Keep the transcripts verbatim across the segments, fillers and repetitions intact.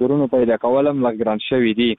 کورونو پیدا کول هم لږ ګران شوي دي.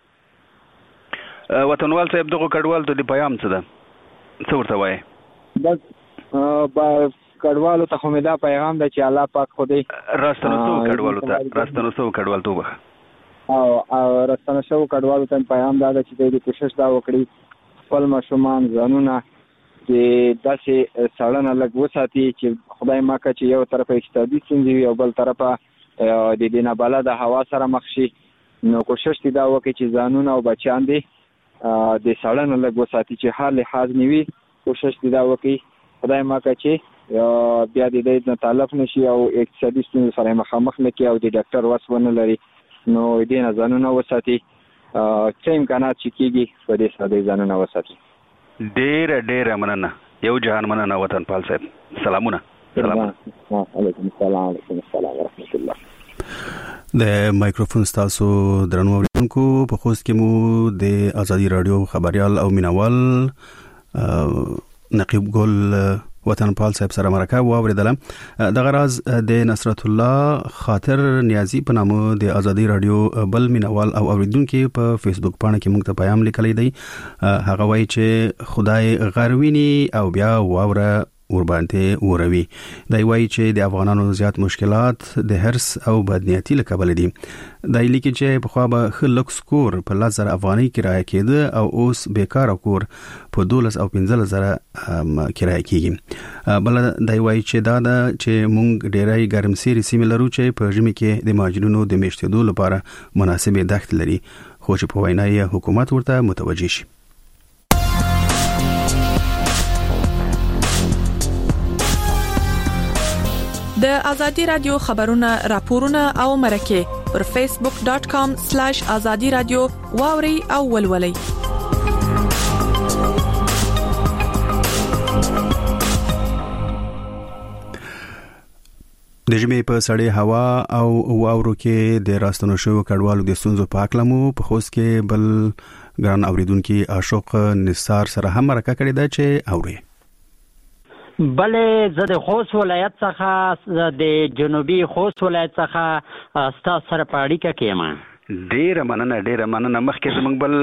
وطنوال صاحب دغه کډوالو ته د پیغام څه ده؟ څه ورته وایي؟ بس کډوالو ته خو مې دا پیغام ده چې الله پاک خدای راستنو شوو کډوالو ته راستنو شوو کډوالو ته او راستنو شوو کډوالو ته پیغام دا ده چې دوی کوشش دا وکړي خپل ماشومان ځانونه د داسې څارنه لږ وساتي چې خدای ماکه چې یو طرف اقتصادي ستونزې وي او بل طرفه د دې نابلده هوا سره مخ شي، نو کوشش دې دا وکړي چې ځانونه او بچیان دې د څارنه لږ وساتي چې هر لحاظ نه وي. کوشش دې دا وکړي خدای ماکه چې بیا د دې نه تلف نشي او اقتصادي ستونزې سره مخامخ نه کړي او د ډاکټر وس ونه لري، نو دې نه ځانونه وساتي. څه امکانات چې کېږي په دې سره دې ځانونه وساتي. ډېره ډېره مننه، یو جهان مننه وطنپال صاحب. سلامونه. سلام علیکم. السلام علیکم السلام ورحمت الله. د مایکروفون ستاسو درنو اوریدونکو په خوست کې مو د ازادي رادیو خبريال او مینوال نقیب ګل وطنپال صاحب سره مرکه واوریدله. د غراز د نصرت الله خاطر نیازی په نامه د ازادي رادیو بل مینوال او اوریدونکو په فیسبوک باندې کې موږ ته پیغام لیکلی دی. هغه وایي چې خدای غروینی او بیا واوره وربانته وروي. دای وایي چې د افغانانو زیات مشکلات د هرس او بدنیتی له کبل دي. دای لیکي چې په خوا به خلکس کور په لزر افغاني کرایه کېده او اوس بیکار کور په دولس او پنځه زره کرایه کېږي. بل دای وایي چې دا د چې مونږ ډېرای ګرمسيري سیمه لرو چې په ژمي کې د ماجنونو د میشتېدو لپاره مناسبه دښت لري، خو چې په وینای حکومت ورته متوجه شي. د ازادي رادیو خبرونه راپورونه او مرکه پر فیسبوک ډاٹ کام سلیش ازادي رادیو واوري او ولولي. د ژمي په سړې هوا او واورو کې د راستنو شو کډوالو د ستونزو په اړه مو په خوست کې بل ګران اوریدونکو اشوق نثار سره هم مرکه کړې ده چې اوري. بله زه د خوست ولایت څخه د جنوبي خوست ولایت څخه ستاسو سره په اړیکه کې یم. ډیره مننه ډیره مننه. مخکې زموږ بل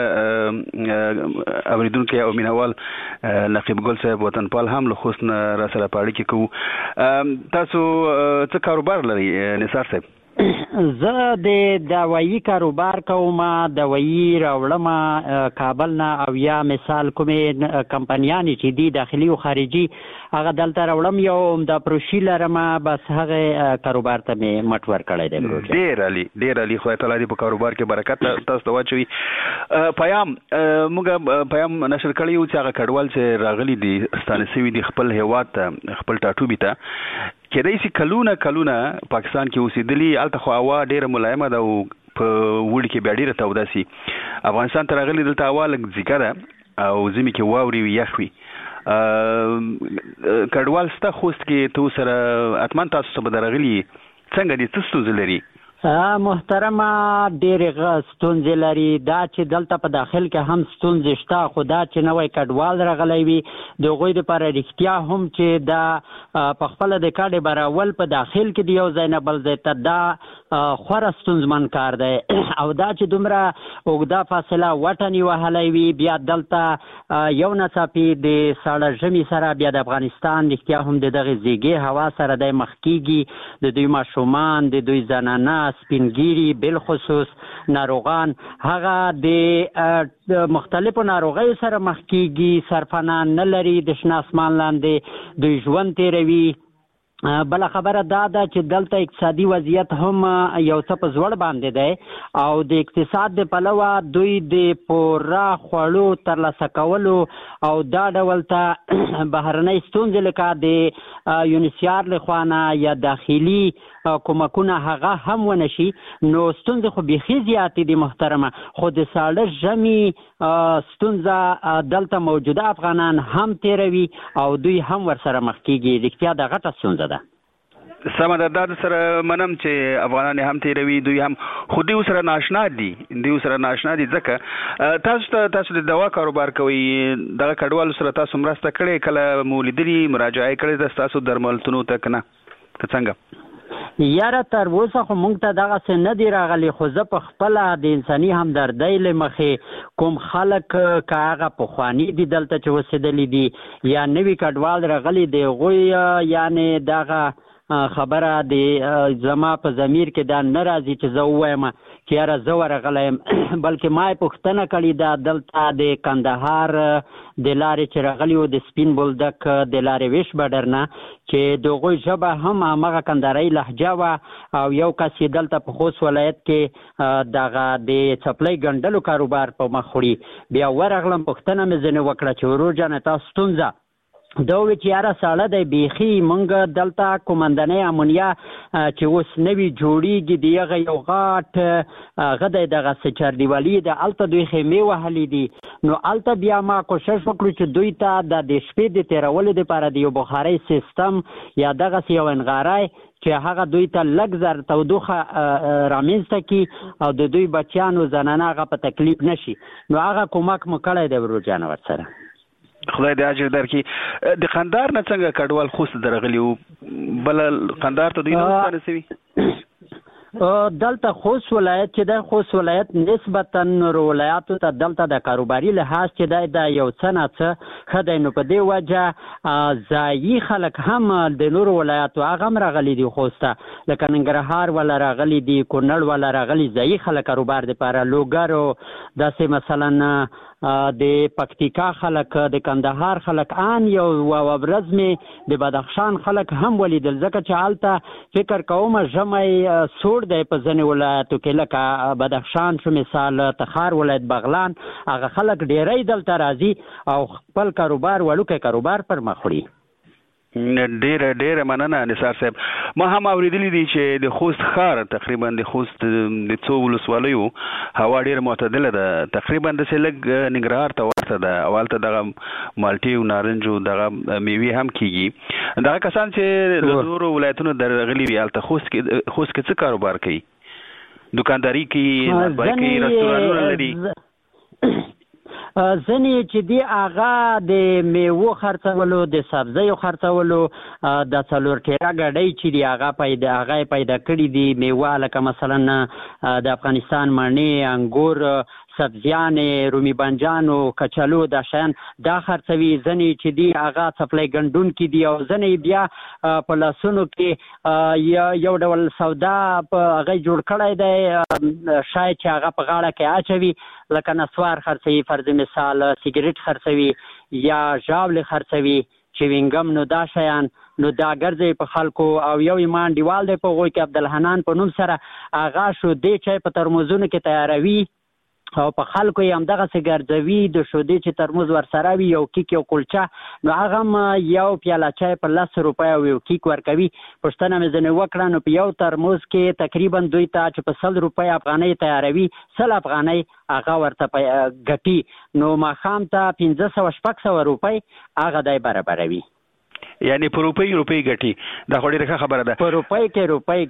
اوریدونکو او مینوال نقیب ګل صاحب وطنپال هم له خوست را سره په اړیکه کوو. تاسو څه کاروبار لرئ نثار صاحب؟ زه د دوايي کاروبار کوم، دوايي راوړم کابل نه او یا مثال کومې کمپنیانې چې دي داخلي او خارجي هغه دلته راوړم، یو د پروشي لرم، بس هغه کاروبار ته مې مټ ورکړی دی. ډېر علي ډېر علي خدای تعالی دې په کاروبار کې برکت تاسو ته واچوي. پیام موږ پیام نشر کړی یو چې هغه کډوال چې راغلي دي ستانه سوي دي خپل هیواد ته خپل ټاټوبي ته کېدای شي کلونه کلونه پاکستان کې اوسېدلي، هلته خو هوا ډېره ملایمه ده او په وړي کې بیا ډېره توده سي. افغانستان ته راغلي دلته هوا لږ ځیګه ده او ژمي کې واوري وي یخ وي. کډوال ستا خوست کې تو سره اتمن تاسو څه به راغلي څنګه دي څه ستونزې لري؟ محترمه ډېرې ستونزې لري. دا چې دلته په داخل کې هم ستونزې شته، خو دا چې نوی کډوال راغلی وي د هغوی دپاره رښتیا هم چې دا په خپله د کډې براول په داخل کې د یو ځای نه بل ځای ته دا خورا ستونزمن کار دی او دا چې دومره اوږده فاصله وټنې وهلی وي بیا دلته یو ناڅاپي د ساړه ژمي سره بیا د افغانستان رښتیا هم د دغې زیږې هوا سره دی مخ کېږي. د دوی ماشومان، د دوی زنانه، سپینګیري، بالخصوص ناروغان هغه د مختلفو ناروغیو سره مخ کېږي، سرپناه نه لري، د شنه اسمان لاندې دوی ژوند تېروي. بل خبره دا ده چې دلته اقتصادي وضعیت هم یو څه په زوړ باندې دی او د اقتصاد د پلوه دوی د پوره خوړو ترلاسه کولو او دا ډول ته بهرنۍ ستونزې لکه د یونیسیار لخوا نه یا داخلي کومکونه هغه هم ونه شي، نو ستونزې خو بیخي زیاتې دي محترمه. خو د ساړه ژمي ستونزه دلته موجوده افغانان هم تیروي او دوی هم ورسره مخ کېږي. رښتیا د غټه ستونزه ده. سمه ده، دا سره منم چې افغانان هم تیروي، دوی هم خو دوی سره ناشنا دي دوی سره ناشنا دي ځکه تاسو ته تاسو د دوا کاروبار کوي، دغه کډوالو سره تاسو مرسته کړې، کله مو لیدلي مراجعه کړې ده تاسو درملتونو ته که نه که څنګه؟ یاره تر اوسه خو موږ ته دغه څه نه دی راغلی، خو زه په خپله د انساني همدردۍ له مخې کوم خلک که هغه پخواني دي دلته چې اوسېدلي دي یا نوي کډوال راغلي د هغوی یعنې دغه خبره د زما په ضمیر کې دا نه راځي چې زه ووایم چې یاره زه ورغلی یم، بلکې ما یې پوښتنه کړې ده دلته د کندهار د لارې چې راغلي وو د سپین بولدک د لارې ویش بډر نه چې د هغوی ژبه هم همغه کندهارۍ لهجه وه او یو کس یې دلته په خوست ولایت کې دغه د څپلۍ ګنډلو کاروبار په مخ وړي. بیا ورغلم پوښتنه مې ځینې وکړه چې ورور جانه تا ستونزه دا وی چې یاره ساړه دی بیخي موږ دلته کومندنۍ امونیا چې اوس نوي جوړیږي د هغه یو غاټ هغه دی دغه څه چاردیوالي ده هلته دوی خیمې وهلي دي، نو هلته بیا ما کوشش وکړو چې دوی ته د د شپې د تېرولو دپاره د یو بخارۍ سیستم یا دغسې یو انغاری چې هغه دوی ته لږ زر تودوخه رامنځته کړي او د دوی بچیانو زنانه هغه په تکلیف نشي، نو هغه کومک مو کړی دی ورور جانه ورسره. خدای دې اجر درکړي. د قندهار نه څنګه کډوال خوست درغلي وو؟ بل قندهار ته دوی نه ستانه سوي؟ دلته خوست ولایت چې د خوست ولایت نسبتا نورو ولایاتو ته دلته د کاروباري لحاظ چې دی د یو څه نه څه ښه دی، نو په دې وجه ځایي خلک هم د نورو ولایاتو هغه هم راغلي دي خوست ته، لکه ننګرهار والا راغلي دي، کونړ والا راغلي، ځایي خلک کاروبار دپاره، لوګر او داسې مثلا د پکتیکا خلک، د کندهار خلک، ان یو ورځ مې د بدخشان خلک هم ولیدل، ځکه چې هلته فکر کوم ژمی سوړ دی په ځینې ولایتو کې، لکه بدخشان شو مثال، تخار ولایت، بغلان، هغه خلک ډیری دلته راځي او خپل کاروبار وړوکی کاروبار پر مخ وړي. ډیره ډیره مننه نثار صاحب. ما هم اوریدلی دي چې د خوست ښار تقریبا د خوست د څو ولسوالیو هوا ډیره معتدله ده، تقریبا داسې لږ ننګرهار ته ورته ده او هلته دغه مالټې او نارنج او دغه میوې هم کیږي. دغه کسان چې له نورو ولایتونو درغلي وي هلته خوست کې خوست کې څه کاروبار کوي؟ دوکانداري کوي، نسبای کوي، رستورانونه لري؟ ځینې چې دی هغه د میوو خرڅولو، د سبزیو خرڅولو، د څلور ټیره ګاډۍ چې دي هغه پیدا هغه پیدا کړي دي میوه، لکه مثلا د افغانستان مڼې، انګور، سبزیانې، رومي بانجانو، کچالو، دا شیان دا خرڅوي. ځینې چې دي هغه څپلۍ ګنډونکي دي او ځینې بیا په لاسونو کې یو ډول سودا په هغه جوړ کړی دی، شاید چې هغه په غاړه کې اچوي، لکه نسوار خرڅوي، فرض مثال سیګریټ خرڅوي یا ژاولې خرڅوي، چوینګم، نو دا شیان نو دا ګرځي په خلکو. او یو ایمان دیوال دی په هغوی کې عبدالحنان په نوم سره هغه شودې چای په ترموزونو کې تیاروي او په خلکو یې همدغسې ګرځوي، د شودې چې ترموز ورسره وي، یو کیک یو کلچه، نو هغه هم یو پیاله چای په لس روپۍ او یو کیک ورکوي. پوښتنه مې ځینې وکړه نو په یو ترموز کې تقریبا دوی ته چې په سل روپۍ افغانۍ تیاروي، سل افغانۍ هغه ورته ګټي، نو ماښام ته پنځه سوه شپږ سوه روپۍ هغه دی برابروي. یعنی په روپۍ روپۍ ګټي، دا خو ډېره ښه خبره ده. په روپۍ کې روپۍ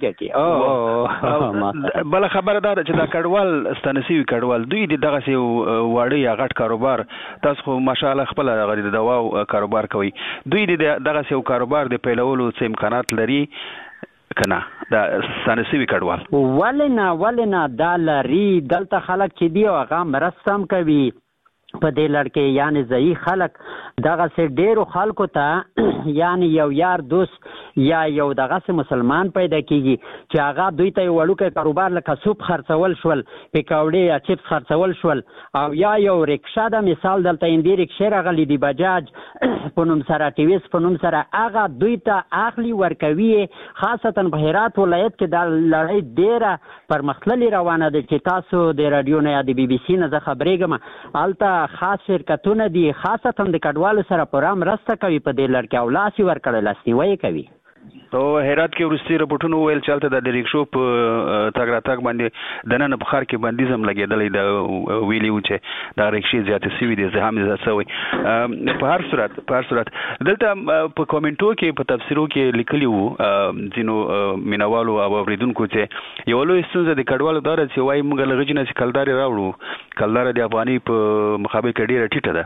ګټي. بله خبره دا ده چې دا کډوال ستانه سوي کډوال دوی د دغسې واړه یا غټ کاروبار، تاسو خو ماشاءالله خپله هغه د دوا کاروبار کوئ، دوی د دغسې یو کاروبار د پیلولو څه امکانات لري که نه دا ستانه سوي کډوال؟ ولې نه ولې نه دا لري. دلته خلک چې دي هغه مرسته هم کوي په دې لړ کې، یعنی ځایي خلک دغسې ډېرو خلکو ته یعنی یو یار دوست یا یو دغسې مسلمان پیدا کېږي چې هغه دوی ته یو وړوکی کاروبار لکه سوپ خرڅول شول، پیکاوړې یا چپس خرڅول شول، او یا یو رکشه ده مثال دلته هندي رکشې راغلي دي بجاج په نوم سره، ټي وي ایس په نوم سره، هغه دوی ته اخلي ورکوي. خاصتا په هرات ولایت کې دا لړۍ ډېره پرمختللې روانه ده چې تاسو د راډیو نه یا د بي بي سي نه زه خبرېږم، هلته خاص شرکتونه دي خاصتا د کډوالو سره پوره مرسته کوي په دې لړ کې او لاس یې ورکړی، لاسنیوی کوي. او هرات کې وروستي رپورټونه وویل چې هلته د رکشو په تګ راتګ باندې دننه په ښار کې بندیز هم لګېدلی ده، ویلي وو چې دا رکشې زیاتې سوي دي، زحام یې زیات سوی. په هر صورت په هر صورت دلته په کومنټو کې په تفسیرو کې لیکلي وو ځینو مینوالو او اورېدونکو چې یوه لویه ستونزه د کډوالو دا ده چې وایي موږ له غجې نه چې کلدارې راوړو، کلداره د افغاني په مقابل کې ډېره ټیټه ده،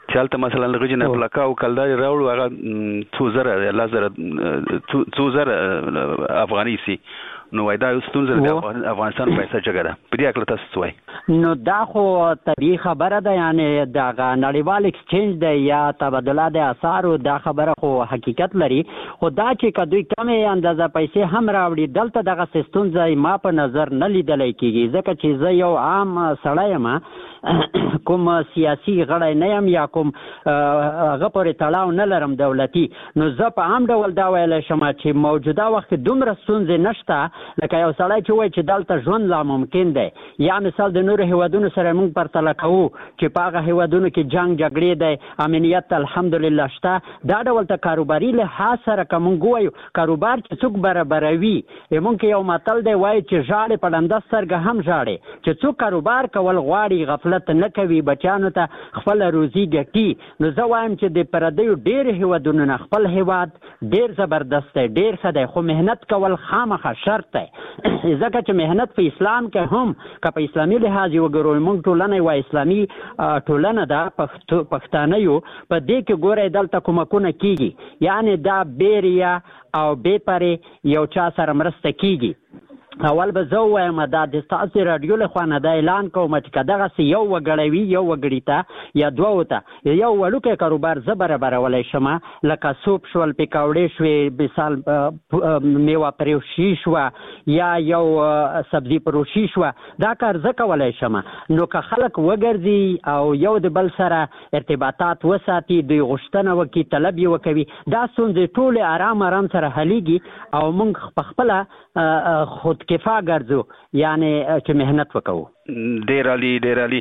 چالت مثلا لغجنه بلکا او کلدار راوړو هغه څو زره لازر څو زره افغاني سي نو وای دا ستونزه د افغانستان پیسې جګړه په دې اړه تاسو وایي نو دا خو طبيعي خبره ده یعنی دا نړیوال ایکسچینج دی یا تبادله د اسعارو دا خبره خو حقیقت لري خو دا چې کدوې کمې اندازه پیسې هم راوړي دلته دغه ستونزه ما په نظر نه لیدل کېږي ځکه چې زه یو عام سړی یم کوم سیاسي غړی نه یم یا کوم هغه پورې تړاو نه لرم دولتي نو زه په عام ډول دا ویلی شم چې موجوده وخت دومره ستونزې نشته لکه یو سړی چې وایي چې دلته ژوند لا ممکن دی یا مثال د نورو هیوادونو سره موږ پرتله کوو چې په هغه هیوادونو کې جنګ جګړې دی امنیت الحمدلله شته دا ډول ته کاروباري لحاظ سره که موږ ووایو کاروبار چې څوک برابروي موږ کې یو متل دی وایي چې ژاړې په ړنده سترګه هم ژاړې چې څوک کاروبار کول غواړي غفلت نه کوي بچیانو ته خپله روزي ګټي نو زه وایم چې د پردیو ډېر هیوادونو نه خپل هیواد ډېر زبردست دی ډېر ښه دی خو محنت کول خامخا شرط دی ځکه چې محنت په اسلام کې هم که په اسلامي لحاظ وګورو موږ ټولنه یوه اسلامي ټولنه ده پښتانه یو په دې کې ګورئ دلته کومکونه کیږي یعنی دا بیریا او بې پرې یو چا سره مرسته کیږي اول به زه ووایم دا د ستاسو راډیو له خوا نه دا اعلان کوم چې که دغسې یو وګړی وي یو وګړي ته یا دوو ته یو وړوکی کاروبار زه برابرولی شم لکه سوپ شول پکوړې شوې مثال میوه پروشي شوه یا یو سبزي پروشي شوه دا کار زه کولی شم نو که خلک وګرځي او یو د بل سره ارتباطات وساتي دوی غوښتنه وکړي طلب یې وکوي دا ستونزې ټولې ارام ارام سره حلیږي او موږ په خپله خود کفا ګرځو یعنی چې محنت وکړو ډېر علي ډېر علي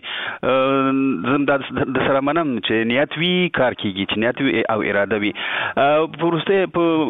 زم د سره منم چې نیت وي کار کیږي چې نیت وي او اراده وي په وروسته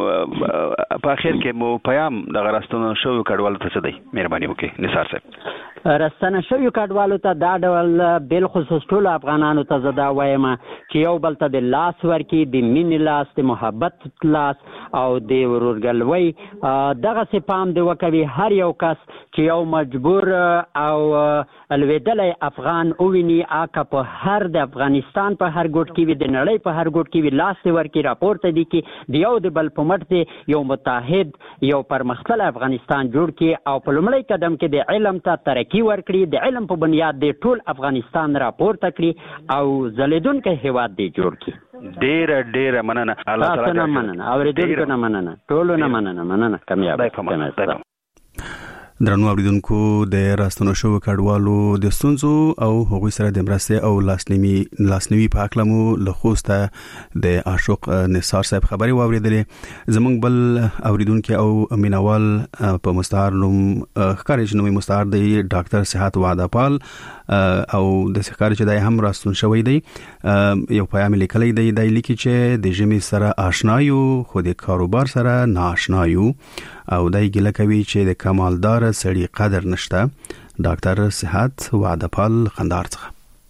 په اخر کې مو پیام د راستنو شو کډوالو ته څه دی مهرباني وکړئ نثار صاحب راستنه شویو کډوالو ته دا ډول بالخصوص ټولو افغانانو ته زه دا وایم چې یو بل ته د لاس ورکړي د مینې لاس د محبت لاس او د ورورګلوۍ دغسې پام د وکوي هر یو کس چې یو مجبور او الویدلی افغان وویني آکه په هر د افغانستان په هر ګوټ کې وي د نړۍ په هر ګوټ کې وي لاس دې ورکړي راپورته دي کې د یو د بل په مټ دې یو متحد یو پرمختللی افغانستان جوړ کړي او په لومړی قدم کې د علم ته ترقي ورکړي د علم په بنیاد دې ټول افغانستان راپورته کړي او ځلیدونکی هیواد دې جوړ کړي ډېره ډېره مننه تاسو نه مننه اورېدونکو نه مننه ټولو نه مننه مننه کامیاب درنو اوریدونکو د راستنو شو کډوالو د ستونزو او هغوی سره د مرستې او لاسنیوي لاسنیوي په اړه مو له خوسته د عاشق نثار صاحب خبري واوریدلې زمونږ بل اوریدونکو او مینوال په مستعار نوم ښکارې نومي مستعار دی ډاکټر صحت وعده پال او د ښکارې چې دای هم راستون شوی دی یو پیغام لیکلی دی د لیکي چې د جمی سره آشنا یو خو د کاروبار سره ناآشنا یو او دای ګله کوي چې د کمالدار سړي قدر نشته ډاکټر صحت وعده پال خندار څخه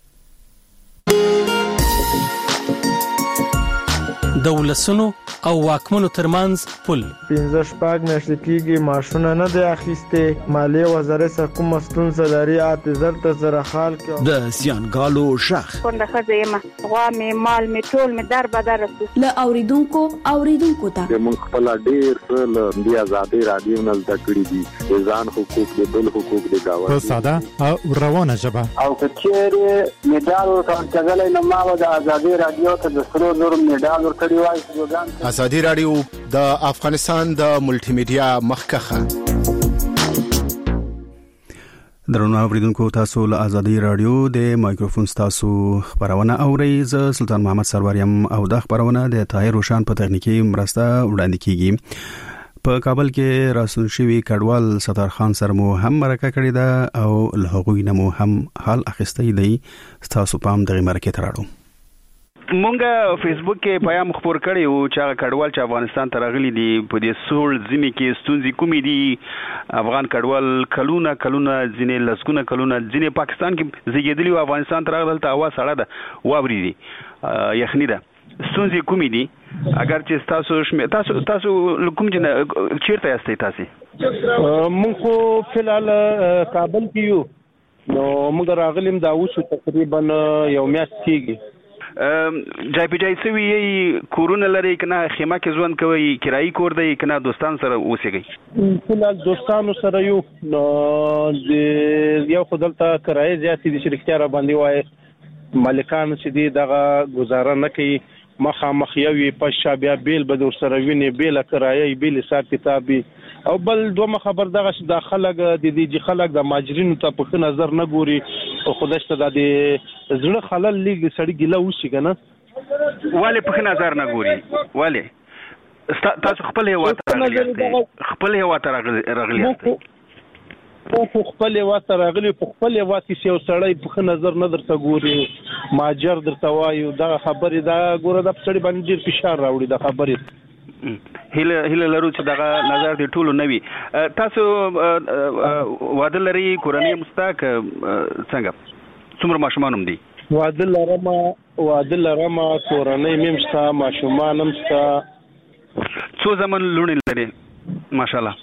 د ولسونو او واکمنو ترمنځ پل پنځه شپږ میاشتې کېږي معاشونه نه دی اخیستې مالیې وزارت سره کومه ستونزه لري اته زر ته زره خال کې د زیانګالو شخ څنګه ښځه یم غوا مې مال مې ټول مې در بدر رسو له اوریدونکو اوریدونکو ته موږ خپل ډېر څه له دې آزادۍ راډیو نه زده کړي دي د ځان حقوق د بل حقوق د گاوند په ساده او روانه ژبه او کچېره میډال ورکړل نو ما د آزادۍ راډیو ته د سرو زرو میډال ورکړی وای آزادۍ راډیو د افغانستان د ملټي میډیا مخکخه درنو اوریدونکو تاسو له آزادۍ راډیو د مایکروفون تاسو خبرونه اورئ ز سلطان محمد سروریم او د خبرونه د طاهر روشان په تخنیکی مرسته وړاندې کیږي په کابل کې راسون شوی کډوال ستار خان سره مو هم مرکه کړې ده او له هغوی نه مو هم حال اخیستی دی تاسو پام دغه مرکه تراړو مونږه فیسبوک کې پیغام خبر کړی او چې کډوال چې افغانستان ته راغلي دي په دې سول ځمې کې ستونزې کومې دي افغان کډوال کلونه کلونه ځینې لسګونه کلونه ځینې پاکستان کې زیږیدلي او افغانستان ته راغلل ته هوا سړه ده واوري دي یخني ده ستونزې کومې دي اگر چې تاسو شمه تاسو تاسو کوم چې چیرته یاستئ تاسو مونږ خو فلحال کابل کې یو نو موږ راغلیم دا اوس تقریبا یو میاشت کېږي جای په جای سوي کورونه لري کنه خیمه کې ژوند کوي کرایي کور دی کنه دوستان سره اوسېږي فلال دوستانو سره یو د یو خدلته کرایي زیاتې دي چې اختیار باندې وای مالکان چې دي دغه گزاره نه کوي مخامخ یوي پښه بیا بیل به در سره ویني بیل کرایي بیل حساب کتابي او بل دوه خبر دغه چې د خلک د دې خلک د ماجرینو ته په نظر نه ګوري او خدای ته د زړه خلل لګي سړی ګیله وشي کنه والے په نظر نه ګوري والے تاسو خپل هوا ته راغلی خپل هوا ته راغلی په خپل هوا ته راغلی په خپل هوا کې یو سړی په نظر نه درته ګوري ماجر درته وایو دا خبرې دا ګوره د سړی باندې ډیر فشار راوړي د خبرې هله هله لرو چې دغه نظر دی ټولو نوي تاسو واده لري کورنۍ مستاک څنګه څومره ماشومان هم دي واده لرم واده لرم کورنۍ مې مستا ماشومان هم مستا څو زمن لونې لري ماشاءالله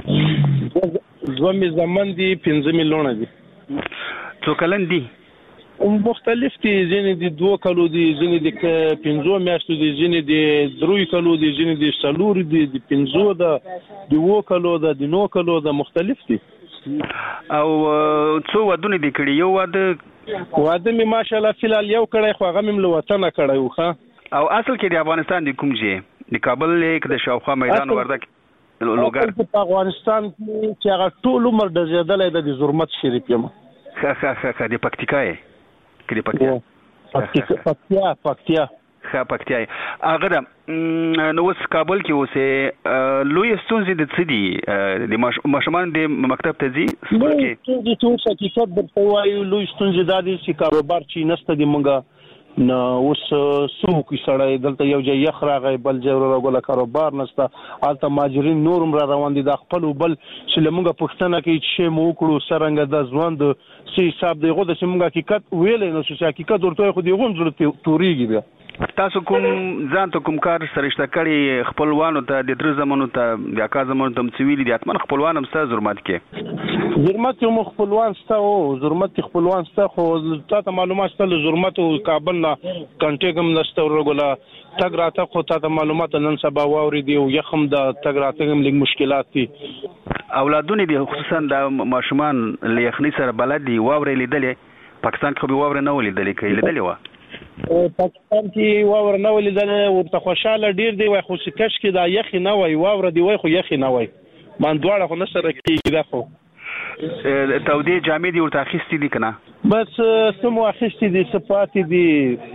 زمي زمن دي پنځه میلیونه دي څو کلن دي مختلف دي ځینې دي دوه کلو دي ځینې دي پنځو میاشتو دي ځینې دي درې کلو دي ځینې دي څلور دي د پنځو ده د وو کلو ده د نو کلو ده مختلف دي او څو ودونه دي کړي یو واده واده می ماشاءالله فلال یو کړی خو هغه مم له وطن کړی و ښه او اصل کې د افغانستان د کوم ځای د کابل لیک د شاوخوا میدان وردک لوګر په افغانستان کې چې هغه ټول عمر د زیادلې د زرمت شریف یم ښه ښه ښه د پکتیکا کې د پکتیا پکتیا پکتیا ښه پکتیا هغه نو اوس کابل کې اوسه لوی ستونزې د څه دي د ماشومان د مکتب ته ځي سکول کې ستونزې ټول حقیقت درته وایو لوی ستونزې دا دي چې کاروبار چې نشته دی مونږه نو اوس سوق سړی دلته یو ځای یخ راغی بل ځای راغله کاروبار نشته الته ماجرین نورم را روان دي د خپل بل چې لمونږه پښتنه کې چې مو وکړو سرنګ د ځوان د سی حساب دی غو د سیمه حقیقت ویلې نو چې حقیقت ورته خو دی غون ضرورت توريږي بیا تاسو کوم ځان ته کوم کار سرشته کړي خپلوانو ته د در زمانو ته د اکا زمانو ته مڅویلي دي اتمن خپلوان هم ستاسو زرمت کې زرمت یو خپلوان ستاسو زرمت خپلوان ستاسو تاسو معلومات ستاسو زرمت او کابل نه کنټیګ هم نشته ورغلا تګ راته خو تاسو معلومات نن سبا واوري دی او یخم د تګ راته هم لږ مشکلات دي اولادونه دي خصوصا د ماشومان لیخنی سره بلد دي واوري لیدلې پاکستان کې به واوري نه ولیدلې کې لیدلې و پاکستان کې واور نه ولیدل ورته خوشاله ډیر دی وای خو سکش کې دا یخي نه وای واور دی وای خو یخي نه وای مان دواړه خو نشره کېږي دا خو تودې جامې دي ورته اخیستې دي کنه بس سمو اخیستې دي صفات دي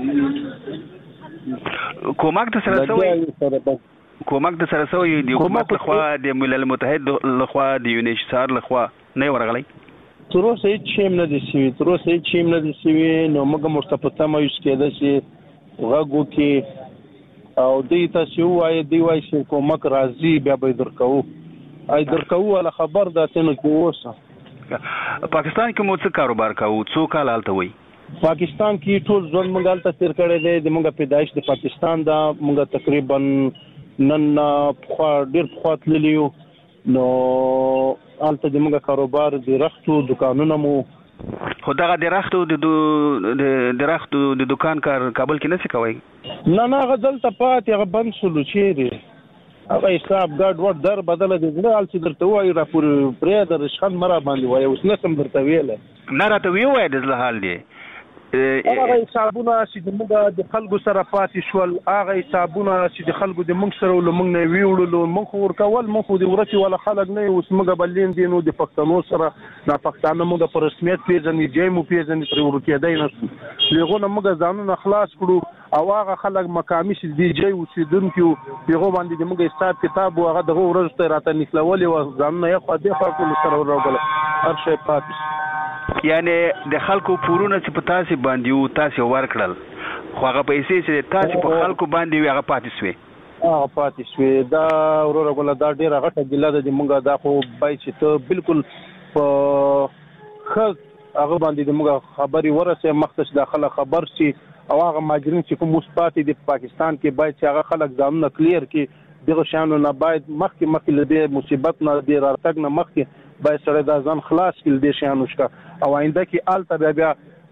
کومک د سره سوی کومک د سره سوی دی حکومت لخوا د ملل متحد لخوا د یونیسار لخوا نه ورغلی تر اوسه هیڅ شی نه دي شوي تر اوسه هیڅ شی نه دي شوي نو موږ مرتبطه مې یوز کېده چې غوږو کې او دې تاسو وایي دی وایي چې کومک راځي بیا به درکو اې درکو ولا خبر ده څنګه کې اوسه پاکستان کې مو څه کاروبار کوو څو کال حالت وای پاکستان کې ټول ځون مونږ ته تیر کړی دی د مونږ پیدایش د پاکستان دا مونږ تقریبا نن په ډیر په تللیو نو البته د موږ کاروبار د رختو دکانونو مو خو دغه د رختو د د رختو د دکان کار کابل کې نشي کوي نه نه غزل ته پات هغه بند شلو چیرې هغه حساب ګډ ور در بدل دي زړه الڅ درته وای را پور پرې د رشخان مرا باندې وای اوس نسم درته ویل نه راته وی وای د زله حال دی هغه حسابونه چې موږ د خلکو سره پاتې شول هغه حسابونه چې د خلکو د موږ سره ول موږ نه ویوړلو موږ ورکول موږ د ورته ولا خلک نه اوس موږ بلین دي نو د پښتنو سره نه پښتانه موږ په رسمیت پیژنې جې مو پیژنې تر ورکېدای نه لغونه موږ ځانونه خلاص کړو او هغه خلک مقامي چې دی جې اوسیدونکو پیغو باندې د موږ حساب کتاب او هغه دغه ورځ راته نکلولې و ځانونه یې خو د خلکو سره ورغله هر شی پاتې یعنی د خلکو پورونه چې په تاسو باندې او تاسو ورکړل خو هغه پیسې چې تاسو په خلکو باندې هغه پاتې شوي هغه پاتې شوي دا ورور غولا دا ډیره غټه ګیله ده د مونږه دا خو بای چې ته بالکل په خل هغه باندې د مونږه خبري ورسه مختص داخله خبر شي او هغه ماجرین چې کوم مثبت دي په پاکستان کې باید چې هغه خلک ځانونه کلیر کړي دغه شانو نه باید مخکې مخکې له مصیبت نه د راتګ نه مخکې باید سره دا ځان خلاص کړي د شانو شکا او آینده کې آلته بیا بیا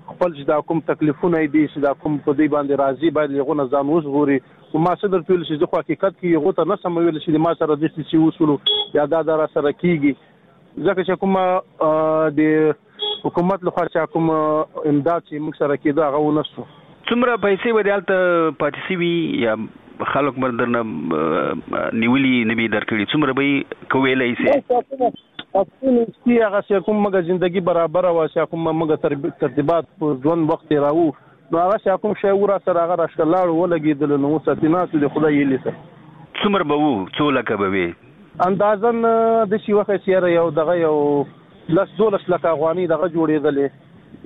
خپل چې دا کوم تکلیفونه دي چې دا کوم په دې باندې راضي باید لغونه ځان وژغوري او ما څه درته ویل چې د حقیقت کې یو ته نه سم ویل چې ما سره د سې وصول یا دا در سره کیږي ځکه چې کوم د حکومت له خوا کوم امداد چې موږ سره کېده هغه ونسو څومره پیسې ودالته پاتې سي یا خلک مردنه نیولي نبی درکړي څومره به کویلای سي اصل چې هغه چې کوم مګه ژوندۍ برابر او چې کوم مګه ترتیبات په ځوان وخت راو نو هغه چې کوم شی ورا سره هغه راشکلاړ ولګیدل نو ستیناسو د خدای یې لته څومره به وو څو لکه به وي اندازن د شي وخت سیاره یو دغه یو لس دولس لکه افغاني دغه جوړېدلې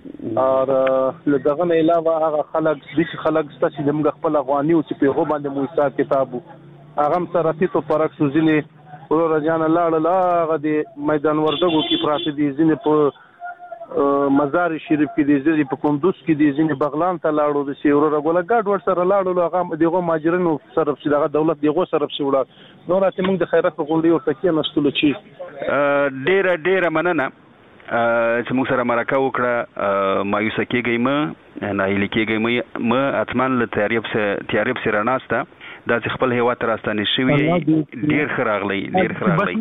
او دغه نه علاوه هغه خلک د خلک ستاسو د موږ خپل افغاني او چې په هغه باندې مو حساب کتابو هغه سره تیتو پرک سوزینې ورور جان لاړ لاغه د میدان وردګو کې پراته دي ځینې په مزار شریف کې دي ځینې په کندوز کې دي ځینې بغلان ته لاړو د سی ورور غولا ګډ ور سره لاړو هغه دغه ماجرینو سره چې دغه دولت دغه سره شوړه نو راته موږ د خیرات په غونډې ورته کې نشټلو چی ډیر ډیر مننه چې موږ سره مرکه وکړه مایوسه کېږي ما نه هیله کېږي ما اتمن له تیاریب سره تیاریب سره ناسته دا چې خپل هیواد راستانه شوی ډیر خراغلی ډیر خراغلی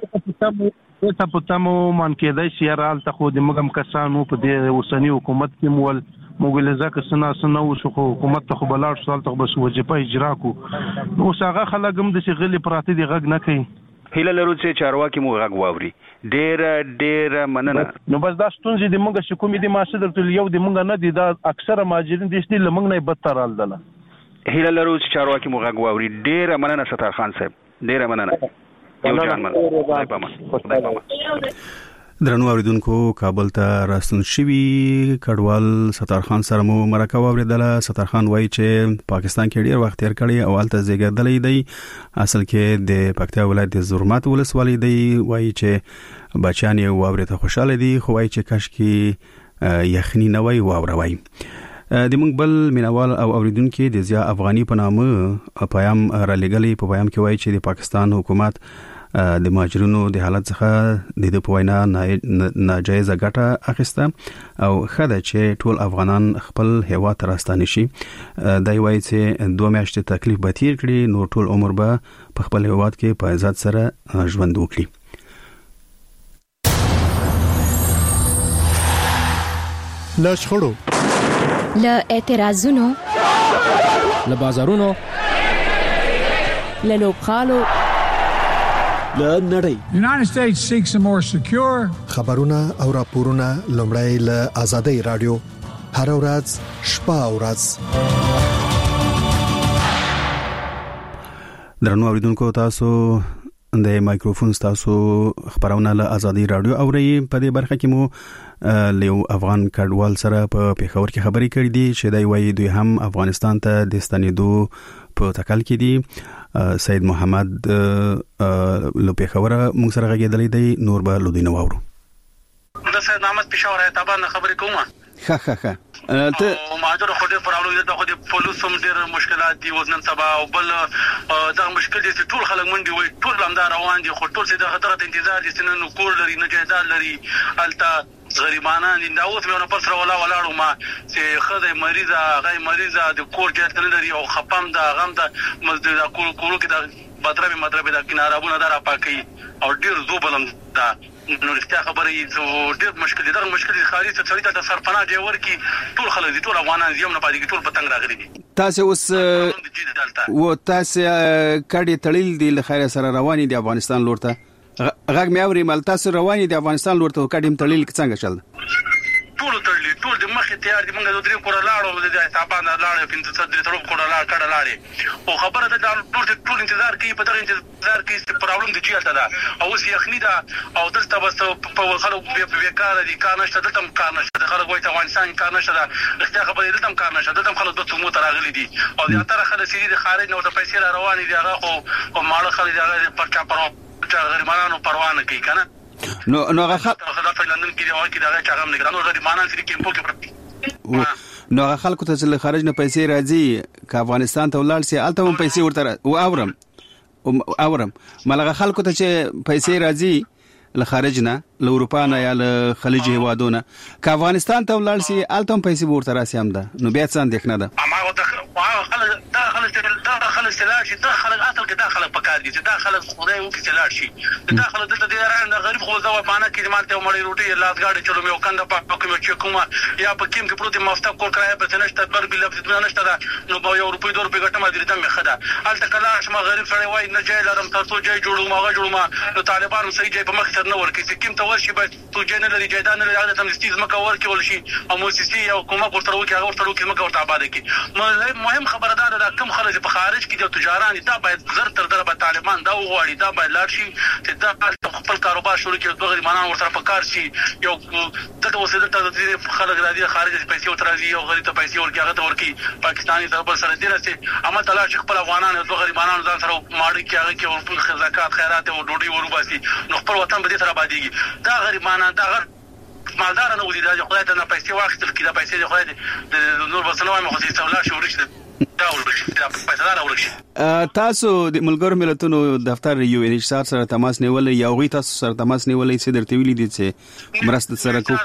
ته په تاسو مان کېدای شي رال ته خو د مګم کسانو په دې اوسنی حکومت کې مول موږ ځکه سنا سنا وشو حکومت ته خو بلاړ سوال ته بس وظیفه اجرا کو نو څنګه خلک هم د شغلې پراته دي غږ نه کوي هیله لرو چې چارواکي مو غږ واوري ډیر ډیر مننه نو بس دا ستونزې د موږ شکومې دي ماشه درته یو د موږ نه دي دا اکثره ماجرین دي چې لمنګ نه بدتر حال دله هیله لرو چې چارواکي مو غږ واوري ډیر مننه ستار خان صاحب ډیر مننه یو جان مننه خدای پامه درنو اوریدونکو کابل ته راستون شوی کډوال ستار خان سره مو مرکه واوریدله ستار خان وایي چې پاکستان کې ډیر وخت تیر کړی او الته زیږیدلی دی اصل کې د پکتیا ولایت د زرمات ولسوالۍ دی وایي چې بچیان یې واورې ته خوشاله دي خو وایي چې کاش کې یخني نه وای واوروي د موږ بل مینوال او اوریدونکو د ضیا افغاني په نامه پیام را لګلې په پیام کې وایي چې د پاکستان حکومت د مهاجرونو د حالت څخه د په وینا ناجایز ګټه اخیسته او خدای چې ټول افغانان خپل هیواد ته راستانه شي دا وایي چې دوه میاشتې تکلیف به تیر کړي نو ټول عمر به په خپل هیواد کې په عزت سره ژوند وکړي لا شخړو لا اعتراضونو لا بازارونو لا لوبخالو لا نړۍ United States seeks a more secure خبرونه او راپورونه لومړی له آزادۍ رادیو هر ورځ شپه او ورځ درنو اوریدونکو تاسو د مایکروفون تاسو خبرونه له آزادۍ رادیو اوري په دې برخه کې مو لیو افغان کډوال سره په پیښور کې خبري کړې دي چې دوی وایي دوی هم افغانستان ته د ستنېدو په تکل کې دي سید محمد له پیښور موږ سره غږېدلی دی نور به لودینه واورو د سید محمد پیښور ته باندې خبرې کومه ښه ښه ښه ته ماجر خو دې پرالو د خو دې پولیس هم ډېر مشکلات دي وزن سبا او بل دا مشکل دي چې ټول خلک منډي وي ټول لمدار روان دي خو ټول څه د خطر انتظار دي چې نن کور لري نه جایداد لري الته غریبانان دي دا اوس مې نه پر سره ولا ولاړو ما چې خدای مریضه غي مریضه د کور جاتل لري او خپم دا غم دا مسجد دا کور کور کې دا بدربي مدربي دا کینارابونه دا را پاکي او ډېر زوبلم دا نو رښتیا خبرې زه ډېر مشکل دي دا مشکل دي خاري څه چریته د سرپناه دی ورکی ټول خلک دي ټول افغانان زیوم نه پاتې ټول پتنګ راغلي دي تاسو اوس و تاسو کډي تړل دي له خیر سره رواني دي افغانستان لور ته غږ مې اوري مل تاسو رواني دي افغانستان لور ته کډي تړل څنګه چل ټول تړلي ټول د مخې تیار دي موږ د درې کور لاړو د حسابانه لاړو پنځه څلور تړو کور لاړ کډه لاړې او خبره ده ټول ټول انتظار کوي په دغه انتظار کې چې پرابلم د چیرته ده او اوس یخني ده او دلته بس په خلک په بیکار دي کار نشته دلته کار نشته خلک وایي افغانستان کار نشته ده رښتیا خبره دلته کار نشته دلته خلک د څومره تراغلي دي او د اتره خلک سړي د خارج نو د پیسې را روان دي هغه خو په ماړه خلک هغه پرچا پرو غریبانو پروا نه کوي کنه نو نو هغه خلک په لندن کې راوړي دا چې هغه نه نو غریبانو سړي کیمپو کې پرتی نو هغه خلکو ته چې خارج نه پیسې راځي که افغانستان ته ولاړ سي الته هم پیسې ورته او اورم اورم ملغه خلکو ته چې پیسې راځي له خارج نه له اروپا نه یا له خلیج هیوادونه که افغانستان ته ولاړ شي الته هم پیسې ورته راسي هم ده نو بیا څه اندېښنه ده اما خلک دا خلک دا خلک سلاړ شي دا خلک اصل کې دا خلک پکار دي دا خلک خدای وکړي سلاړ شي دا خلک دلته دی راځي غریب خو ځو باندې کې مالته مړی روټي لاس گاډي چلو مې وکنده په کوم چې کومه یا په کوم کې پروت مافتا کول کرای په نشته بر بل لفظ نشته دا نو به یو روپۍ دوه روپۍ ګټه ما دې دمه خدا الته کله شمه غریب سره وای نه جای لرم تاسو جای جوړو ما جوړو ما نو طالبانو صحیح جای په مخ سر نه ورکی چې کوم ته ورشي به تو جای نه لري جای دا نه لري هغه تم ستیز مکه ورکی ول شي او موسسي یا کومه ورته ورکی هغه ورته ورکی مکه ورته آباد کی مهم خبره ده دا کم خلک په خارج کې د تجاران دا باید زر تر در به طالبان دا وغواړي دا باید لاړ شي چې دا خپل کاروبار شروع کړي دوه غریبانو ورسره په کار شي یو دغه وسیله ته د خلک راځي خارج پیسې ورترازي او غریب ته پیسې ورکړي هغه ته ورکړي پاکستاني طرف سره دی راځي اما تعالی چې خپل افغانان دوه غریبانو ځان سره ماړي کې هغه کې ورپل زکات خیرات او ډوډۍ ورباسي نو خپل وطن به دې سره آبادیږي دا غریبانه دا غر مالدار نه ودی دا خدای ته نه پیسې واخیستل کړي دا پیسې د خدای د نور بسنوي مخ دې څولا شو ورشي دا ورشي دا پیسې دا ورشي تاسو د ملګرو ملتونو دفتر یو ان ایچ ار سره تماس نیولې یا غوي تاسو سره تماس نیولې چې درته ویلي دي چې مرسته سره کو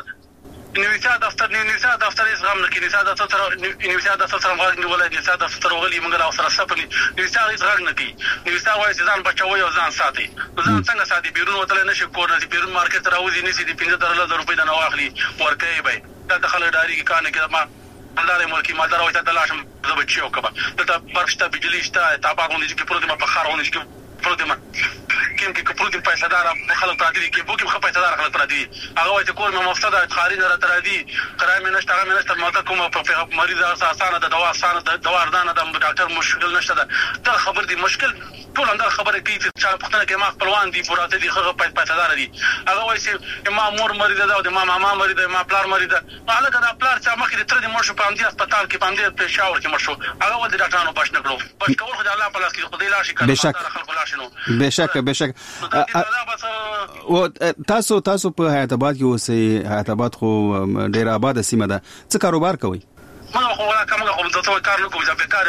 نیوسا دفتر نیوسا دفتر یې غم نه کې نیوسا دفتر نیوسا دفتر سره غواړي نیولې نیوسا دفتر وغلي موږ لا سره سپني نیوسا یې غږ نه کوي نیوسا وایي چې ځان بچوي او ځان ساتي ځان څنګه ساتي بیرون وتل نه شي کور نه بیرون مارکیټ راوځي نسی دي پنځه زره روپۍ د نواخلي ورکه به دا دخل داري کې کانه کې ما مالدار ملکی مالدار وایي ته لاشم زبچیو کبا ته برشته بجلی شته تابعونه چې پروت ما په خارونه چې پروت ما کوم کې پروت پیسې دار خلک پراتی کې بو کې خپل پیسې دار خلک پراتی هغه وایي چې کور مې مفسده خارج نه ترادي کرای مې نشته هغه مې نشته ماته کومه په مریض اساسانه د دوا اسانه د دوا اردانه د ډاکټر مشکل نشته دا خبر دي مشکل ټول اندر خبره کوي چې چا پختنه کې ما خپلوان دي پراته دي هغه پیسې دار دي هغه وایي چې ما مور مریض ده او ما ماما مریض ده ما پلار مریض ده هغه دا پلار چې مخکې تر دې مرشو په امدی هسپتال کې په امدی پېښور کې مرشو هغه ول د ډاکټرانو باش نه کړو بس کول خو د الله په لاس کې خدای لا شي کړه بشک بشک او تاسو تاسو په حیات آباد کې اوسئ حیات آباد خو ډیر آباد سیمه ده څه کاروبار کوئ ما خو ولا کوم کوم ځای کار نه کوم ځکه کار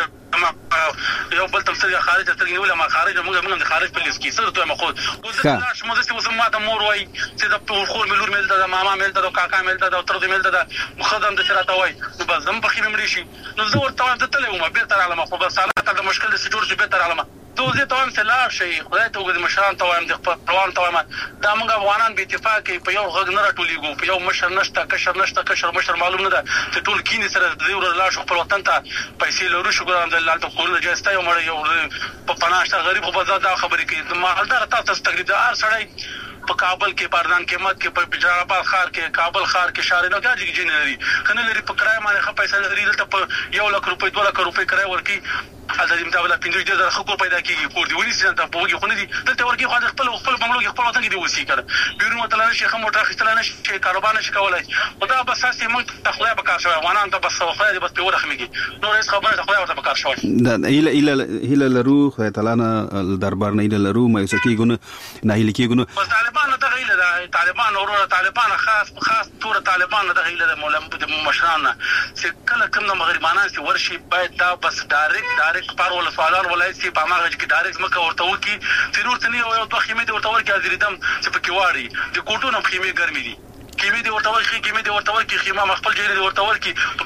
یو بل تم سره خارج ته نیول ما خارج موږ موږ د خارج په لیست کې سره ته مخود وځه مو زه اوس ما ته مور وای چې د خور ملور ملته د ماما ملته د کاکا ملته د تر دې ملته د مخدم د سره ته وای نو بس زم په خېمه مړی شي نو زه ورته ته تلم ما به تر علامه خو بس حالت د مشکل د جوړ شي به تر علامه دوزه ته هم سلا شي خدای ته وګورم مشران ته وایم د خپلوان ته وایم دا موږ افغانان به اتفاق په یو غږ نه راټولېګو په یو مشر نشته کشر نشته کشر مشر معلوم نه ده چې ټول کینې سره د یو لا شو خپل وطن ته پیسې لرو شکر الحمدلله ته کول جسته یو مړ یو په پناشته غریب خو بازار دا خبرې کوي مالدار تاسو تقریبا د هر سړی په کابل کې پردان کې مت کې په بجار آباد ښار کې کابل ښار کې شارې نو کاږي جن لري کنه لري په کرای باندې خپل پیسې لري دلته په یو لک روپۍ دوه لک روپۍ کرای ورکی حالت دې متابله پنځه زره خلکو پیدا کیږي کور دی ونی سي ته په وګي خو نه دي دلته ورکی خو خپل خپل بنگلو کې خپل وطن کې دی وسی کړه بیرون وتل نه شي خمو ټا خستل نه شي کاروبار نه شي کولای خدا بس اساسي موږ ته خدای به کار شوی وانان ته بس خدای دې بس په ورخمږي نو رئیس خبره خدای ورته به کار شوی دا اله اله اله لرو خدای تعالی نه دربار نه اله لرو مې سکیګونه نه اله کېګونه بس طالبان ته غیله ده طالبان اورو طالبان خاص خاص تور طالبان ته غیله ده مولا د مشران چې کله کوم د مغربانان چې ورشي باید دا بس ډایرکټ ډایرکټ پر ول سوالان ولای سي په ماغه کې ډایرکټ مکه ورته وکی ضرور ته نه یو دوه خیمه دي ورته ورکی ازریدم چې په کې واړي د کوټونو خیمه ګرمي دي خیمه دي ورته ورکی خیمه دي ورته ورکی خیمه مخفل جری دي ورته ورکی په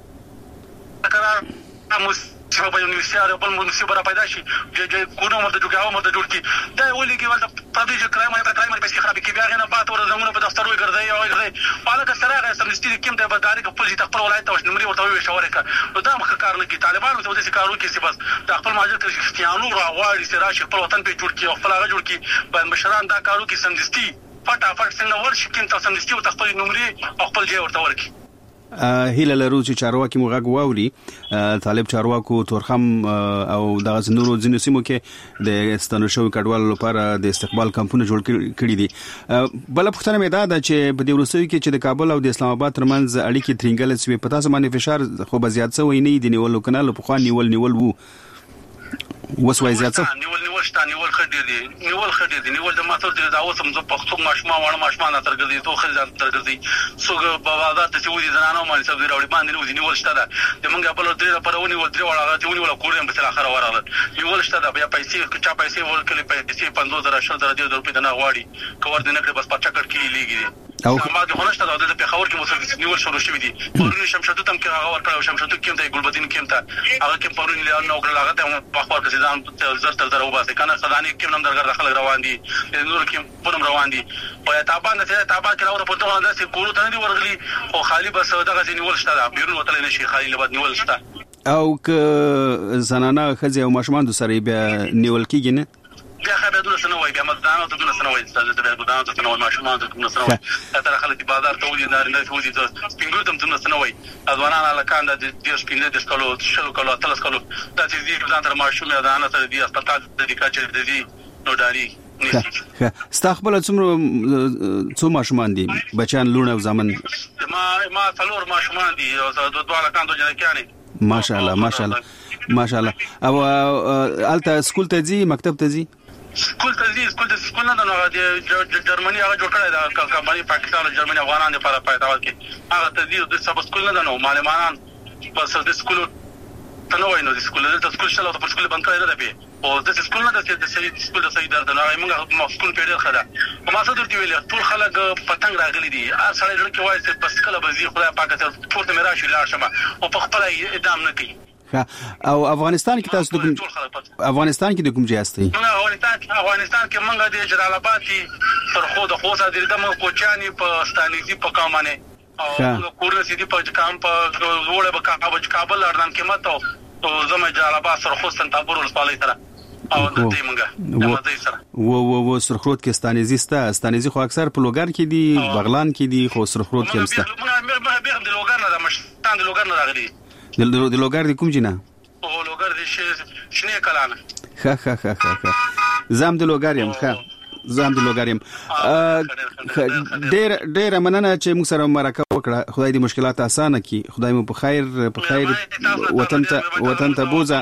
قرار قرار مس چې په یونیورسيټي او بل منصب را پیدا شي چې کوونه مرته جوړاو مرته جوړ کی دا ولې کې ولته پردي چې کرایم نه کرایم په خراب کې بیا نه پات ور زمونه په دفتر وي ګرځي او ګرځي پاله که سره غیر سمستي کوم د بداري په پوزي خپل ولایت او نمرې ورته وي شاور کړ نو دا مخ کار نه کی طالبانو ته د کارو کې سی بس د خپل ماجر کې اختیانو راوړي سره چې خپل وطن په جوړ کی او خپل هغه جوړ کی باید مشران دا کارو کې سمستي فټافټ څنګه ورشي کې تاسو سمستي او خپل نمرې او خپل ځای ورته ورکی هیله لرو چې چارواکي مو غږ واوري طالب چارواکو تورخم او دغه نورو ځینو سیمو کې د ستنو شو کډوالو لپاره د استقبال کمپونه جوړ کړي دي بل پختنه مې دا ده چې په دې ورسوي کې چې د کابل او د اسلام آباد ترمنځ اړیکې ترنګل سوي پتا سم باندې فشار خو به زیات شوی نه دي نیول کنه په خو نیول نیول وو وس وای زیات څه نیول نیول شته نیول خډې دي نیول خډې دي نیول د ماته د اوسم زه پښتو ماشما وړه ماشما نه ترګدي تو خل ځان ترګدي څوګ بوازات چې ودي زنانو باندې سبزی راوړي باندې ودي نیول شته دا د منګه په لور درې پرونی ول درې وړه چې ونیول کورم په اخر ورغله نیول شته دا بیا پیسې چا پیسې ورکړي پیسې پنځوس زره شل زره د روپې نه غواړي کور دې نه کړ بس پچا کړ کې لګي او ما د هنشته د پیښور کې مسلمان نیول شروع شوې دي پرونی شمشادو تم کې هغه ورکړ شمشادو کې ته ګلبدین کې ته هغه کې پرونی له نو کړل هغه ته په خپل کې ځان زر تر زر وباسه کنه صدانې کې نوم درګر داخله روان دي نور کې پونم روان دي په تابان ته تابان کې راوړ په توګه داسې کولو ته نه دی ورغلي او خالی بس دغه نیول شته دا بیرون وتل نه شي خالی له بد نیول شته او که زنانه خځه او ماشومان د سره بیا نیول کېږي نه بیا خبره دونه سنوي بیا مدانو ته دونه سنوي ستاسو د مدانو ته سنوي ماشومان ته دونه سنوي تر خلک بازار ته ودی نه نه ودی د سپینګو ته دونه سنوي ځوانان الکان د دې سپینګو د سکلو شلو کلو تلس کلو د دې ځان تر ماشومان د انا ته د هسپتال د دکاچې د دې نو داري استقبال څومره څو ماشومان دي بچان لونه او زمن ما ما څلور ماشومان دي او د دوه لکان د جنکاني ماشاءالله ماشاءالله ماشاءالله او الته سکول ته ځي مکتب ته ځي سکول ته ځي سکول ته سکول نه د جرمني هغه جوړ کړی دا کمپنی پاکستان او جرمني افغانان لپاره پاتاول کې هغه ته ځي د سب سکول نه نو معلمان بس د سکول ته نو ویني د سکول د سکول شلو ته سکول بند کړی دی او د سکول نه د سید سکول د سید درد نه موږ سکول پیډر خدا او ما څه درته ویل ټول خلک پتنګ راغلي دي ار سړی ډېر کې وایي بس کله به زی خدای پاک ته ټول ته راشي لا شمه او په خپل ادم نه کوي او افغانستان کې تاسو د کوم افغانستان کې د کوم ځای استئ افغانستان افغانستان کې موږ د جلال آباد تر خو د خو صدر د مو کوچانی په ستانیزي په کامانه او کورن سيدي په کام په وړه په کابل اردن کې ماته او زموږ جلال آباد سره خو سنتابور ولسوالۍ سره او د دې موږ د مزي سره و و و سرخروت کې ستانیزي ستا ستانیزي خو اکثر په لوګر کې دي بغلان کې دي خو سرخروت کې مستا موږ به د لوګر نه د مشتان د لوګر نه راغلي د لوګر د کوم جنا او لوګر د شنه کلانه ها ها ها ها زم د لوګر يم ها زم د لوګر يم ډېر ډېر مننه چې موږ سره مرکه وکړه خدای دې مشکلات اسانه کړي خدای مو په خیر په خیر وطن ته وطن ته بوزه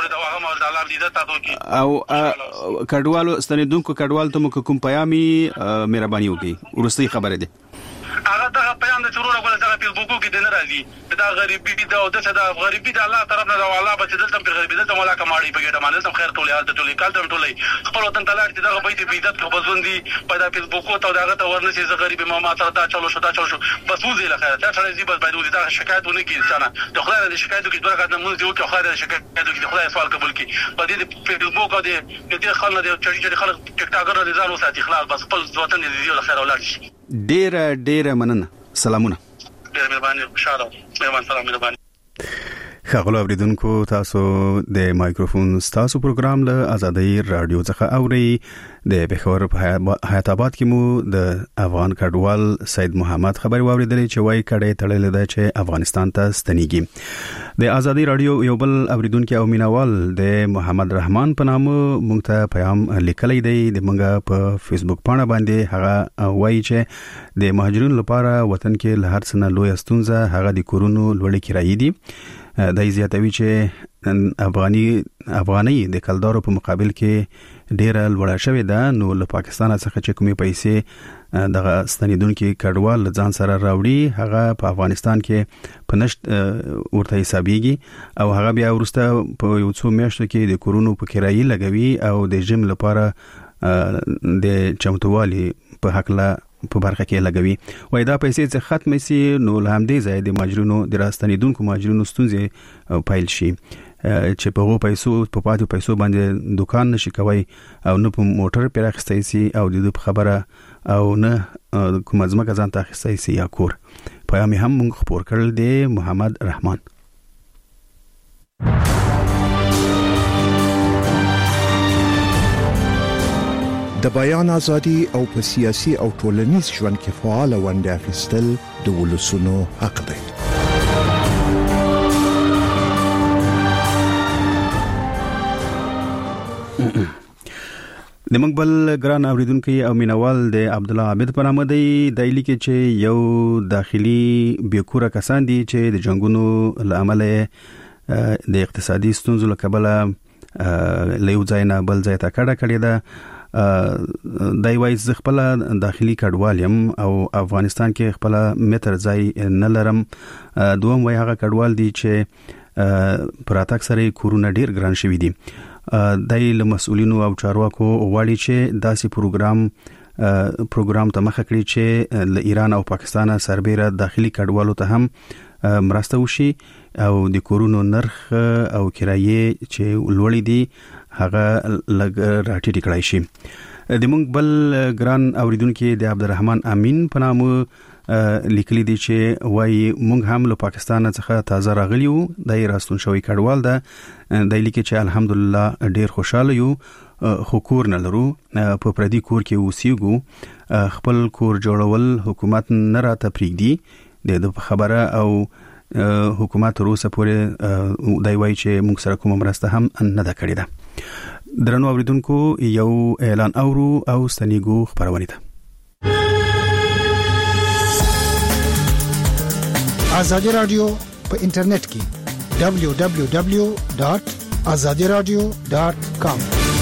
او کډوالو ستنیدونکو کډوال ته مو کوم پیامي مهرباني وکړي ورستي خبره ده هغه دغه پیغام د چورونه کوله دغه فیسبوک کې د نه راځي دا غریبي دا او دغه د غریبي د الله طرف نه دا الله به دلته په غریبي دلته مولا کماړي په ګټه باندې خیر ټولې حالت ټولې کال ته ټولې خپل وطن ته لاړ دي دغه بیت عزت کو بزوندي په دا فیسبوک ته دغه ته ورنسي ز غریبي ما ته دا چلو شو دا چلو شو بس وځي له خیر ته سره زی بس باید دا شکایتونه کې انسان د خدای د شکایتو کې درګه نه مونږ یو کې خدای د شکایتو کې خدای سوال قبول کړي په دې فیسبوک او د دې خلک د چړي چړي خلک ټیک ټاکر نه ځان وساتي خلاص بس خپل وطن دې له خیر ولر شي ډېر ډېر مننه سلامونه ډېر مهرباني خوشاله مهربان سلام مهرباني خغلو اوریدونکو تاسو د مایکروفون تاسو پروګرام له آزادۍ رادیو څخه اوري د بخور په حیات آباد کې مو د افغان کډوال سید محمد خبر واوریدلې چې وای کړه تړلې ده چې افغانستان ته ستنیږي د آزادۍ رادیو یو بل اوریدونکو او مینوال د محمد رحمان په نامه مونږ ته پیغام لیکلی دی د مونږ په فیسبوک پاڼه باندې هغه وایي چې د مهاجرینو لپاره وطن کې له هر څه نه لوی ستونزه هغه د کورونو لوړې کرایې دي د زیاتوي چې افغاني افغاني د کلدارو په مقابل کې ډیره لوړه شوې ده نو له پاکستان څخه چې کومې پیسې دغه ستنیدونکو کډوال ځان سره راوړي هغه په افغانستان کې په نشټ ورته حسابيږي او هغه بیا ورسته په یو څو میاشتو کې د کورونو په کرایي لګوي او د جیم لپاره د چمتووالي په حق لا په برخه کې لګوي وای دا پیسې چې ختم شي نو لهمدې ځای د ماجرونو د راستنیدونکو ماجرونو ستونزې پایل شي چې په هغو پیسو په پاتو پیسو باندې دکان نشي کوي او نه په موټر پیراخستای سي او د خبره او نه کوم ځمکه ځان ته اخستای سي یا کور پیغام هم موږ خبر کړل دی محمد رحمان د بیان ازادي او په سیاسي او ټولنیز ژوند کې فعال ونډه اخیستل د ولسونو حق دی. د مقبل ګران اوریدونکو او مینوال د عبد الله عابد په نامه دی دایلی کې چې یو داخلي بیکوره کسان دي چې د جنگونو لامل د اقتصادي ستونزو له کبله لیو ځای نه بل ځای ته کډه کړې ده. دای وای ز خپل داخلي کډوالم او افغانستان کې خپل متر ځای نه لرم. دوم وای هغه کډوال دي چې پراتک سره کورونا ډیر ګران شوی دي. دای له مسؤلینو او چارواکو غواړي چې داسې پروګرام پروګرام ته مخه کړي چې له ایران او پاکستان سربېره داخلي کډوالو ته هم مرسته وشي او د کورونو نرخ او کرایې چې لوړې دي هغه لګ راټیټ کړای شي. د مونږ بل ګران اوریدونکو د عبدالرحمن امین په نامه لیکلي دي چې وایي مونږ هم له پاکستان څخه تازه راغلی یو. د راستون شوی کډوال ده. د لیکي چې الحمدلله ډیر خوشاله یو خو کور نه لرو. په پردي کور کې اوسېږو. خپل کور جوړول حکومت نه راته پریږدي. د خبره او حکومت روسه پورې دای وای چې موږ سره کوم مرسته هم نه ده کړې ده. درنو اوریدونکو یو اعلان اورو او ستنیګو خبرونه ده. آزادی رادیو په انټرنیټ کې دبلیو دبلیو دبلیو ډاټ آزادی رادیو ډاټ کام.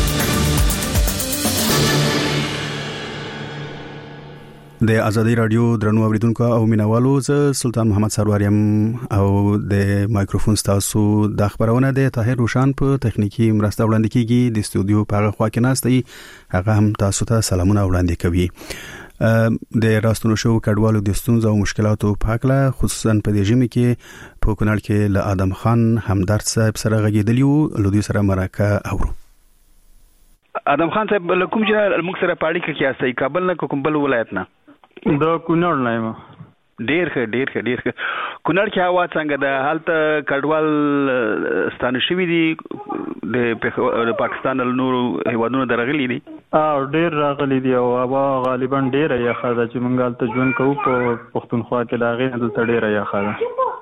د آزادی رادیو درنو اوریدونکو او مینوالو زه سلطان محمد سروریم او د مایکروفون تاسو د خبرونه د طاهر روشان په تخنیکی مرسته وړاندې کیږي. د استودیو په خوا کې ناستي هغه هم تاسو ته سلامونه وړاندې کوي. د راستونو شو کډوالو د ستونزو او مشکلاتو په اړه خصوصا په دې ژمي کې په کونړ کې له ادم خان همدرد صاحب سره غږیدلیو. لودي سره مرکه اورو. ادم خان صاحب کوم چې موږ سره پاړی کې کیاسي کابل نه کوم بل ولایت نه د کونړ نه یم. ډیر ښه ډیر ښه ډیر ښه. کونړ کې هوا څنګه ده؟ هلته کډوال ستانه شوي دي د پاکستان له نورو هیوادونو درغلي دي؟ او ډیر راغلي دي او هوا غالبا ډیره یخه ده چې مونږ هلته ژوند کوو په پښتونخوا کې. د هغې نه دلته ډیره یخه ده.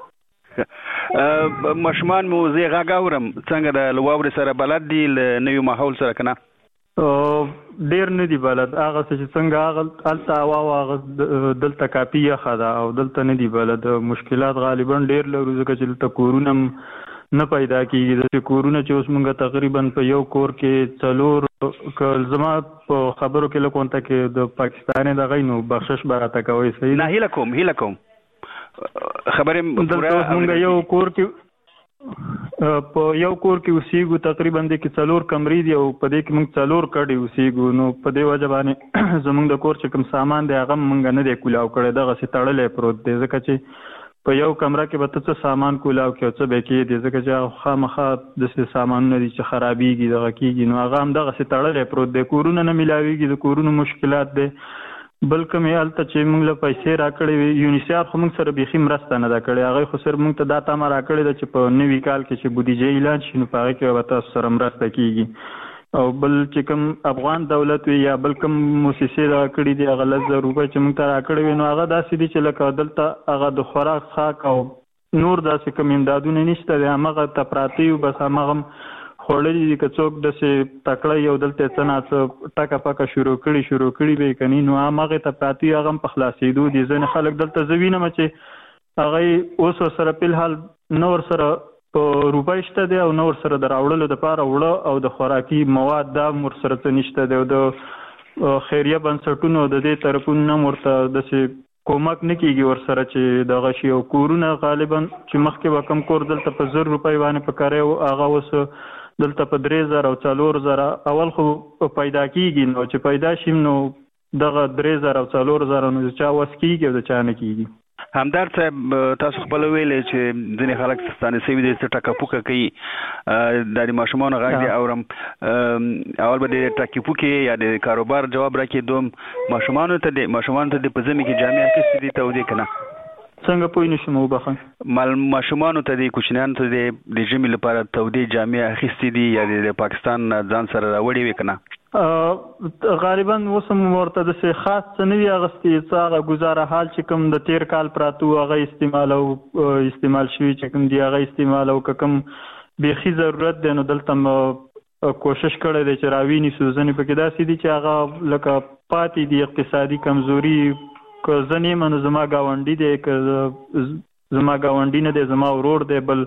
ماشومان مو زه غږ اورم څنګه د واورې سره بلد دي له نوي ماحول سره که نه؟ ډیر نه دی بلد. هغه چې څنګه هغه هلته هوا هغه دلته کافي یخه ده او دلته نه دی بلد. مشکلات غالبا ډیر لرو ځکه چې دلته کورونه نه پیدا کېږي. د کورونه چې اوس مونږ تقریبا په یو کور کې څلور زما په خبرو کې لکونته کې د پاکستان د غینو بخشش براته کوي. صحیح نه هیله کوم هیله کوم خبرې مونږ یو کور کې په یو کور کې اوسېږو تقریبا د کې څلور کمرې دي او په دې کې موږ څلور کډې اوسېږو. نو په دې وجه باندې زموږ د کور چې کوم سامان دی هغه موږ نه دی کولاو کړی. دغسې تړلی پروت دی ځکه چې په یو کمره کې به ته څه سامان کولاو کې او څه به کېدې ځکه چې هغه خامخا داسې سامانونه دي چې خرابېږي دغه کېږي. نو هغه هم دغسې تړلی پروت دی. کورونه نه میلاوېږي. د کورونو مشکلات دی. بل کوم یې هلته چې موږ له پیسې راکړې وي یونیسیف خو موږ سره بیخي مرسته نه ده کړې. هغوی خو صرف موږ ته دا تمه راکړې ده چې په نوي کال کې چې بودیجه اعلان شي نو په هغې کې به تاسو سره مرسته کېږي. او بل چې کوم افغان دولت وي یا بل کوم موسسې دغه کړي دي هغه لس زره روپۍ چې موږ ته راکړې وي نو هغه داسې دي چې لکه دلته هغه د خوراک څښاک او نور داسې کوم امدادونه نشته دی. همغه ته پراته یو بس همغه خوړلي دي. که څوک داسې تکړه یو دلته څه نه څه ټکه پکه شروع کړي شروع کړي به یې که نه نو همغې ته پراته وي هغه هم په خلاصېدو دي. ځینې خلک دلته زه وینم چې هغه اوس ورسره فلحال نه ورسره په روپۍ شته دی او نه ورسره د راوړلو دپاره وړه او د خوراکي مواد دا هم ورسره څه نشته دی او د خیریه بنسټونو د دې طرفونو نه هم ورته داسې کومک نه کېږي ورسره چې دغه شي. او کورونه غالبا چې مخکې به کم کور دلته په زر روپۍ باندې په کاری و هغه اوس دلته په درې زره او څلور زره اول خو پیدا کېږي نو چې پیدا شي نو دغه درې زره او څلور زره نو د چا وس کېږي او د چا نه کېږي. همدرد صاحب تاسو خپل ویلې چې ځینې خلک ستانه سوي دي چې ټکه پوکه کوي د ماشومانو غږ دی اورم اول به د ټکه پوکه یا د کاروبار جواب راکې دوم ماشومانو ته د ماشومانو ته د پزمه کې جامع کسي دي ته ودی کنه څنګه پوه نشم وبخښه. مال ماشومانو ته د کوچنیانو ته د ژمي لپاره تودې جامع اخیستې دي یا د پاکستان ځان سره راوړي وي کنه؟ غالبا اوس هم ورته داسې خاص څه نه وي اخیستي. څه هغه ګزاره حال چې کوم د تېر کال پراته وو هغه استعمال او استعمال شوي چې کوم دي هغه استعمال او که کوم بیخي ضرورت دی نو دلته کوشش کړی دی چې راوینیسو. ځینې پکې داسې دي چې هغه لکه پاتې دي اقتصادي کمزوري که زه نه یم نو زما ګاونډي دی که زما ګاونډي نه دی زما ورور دی بل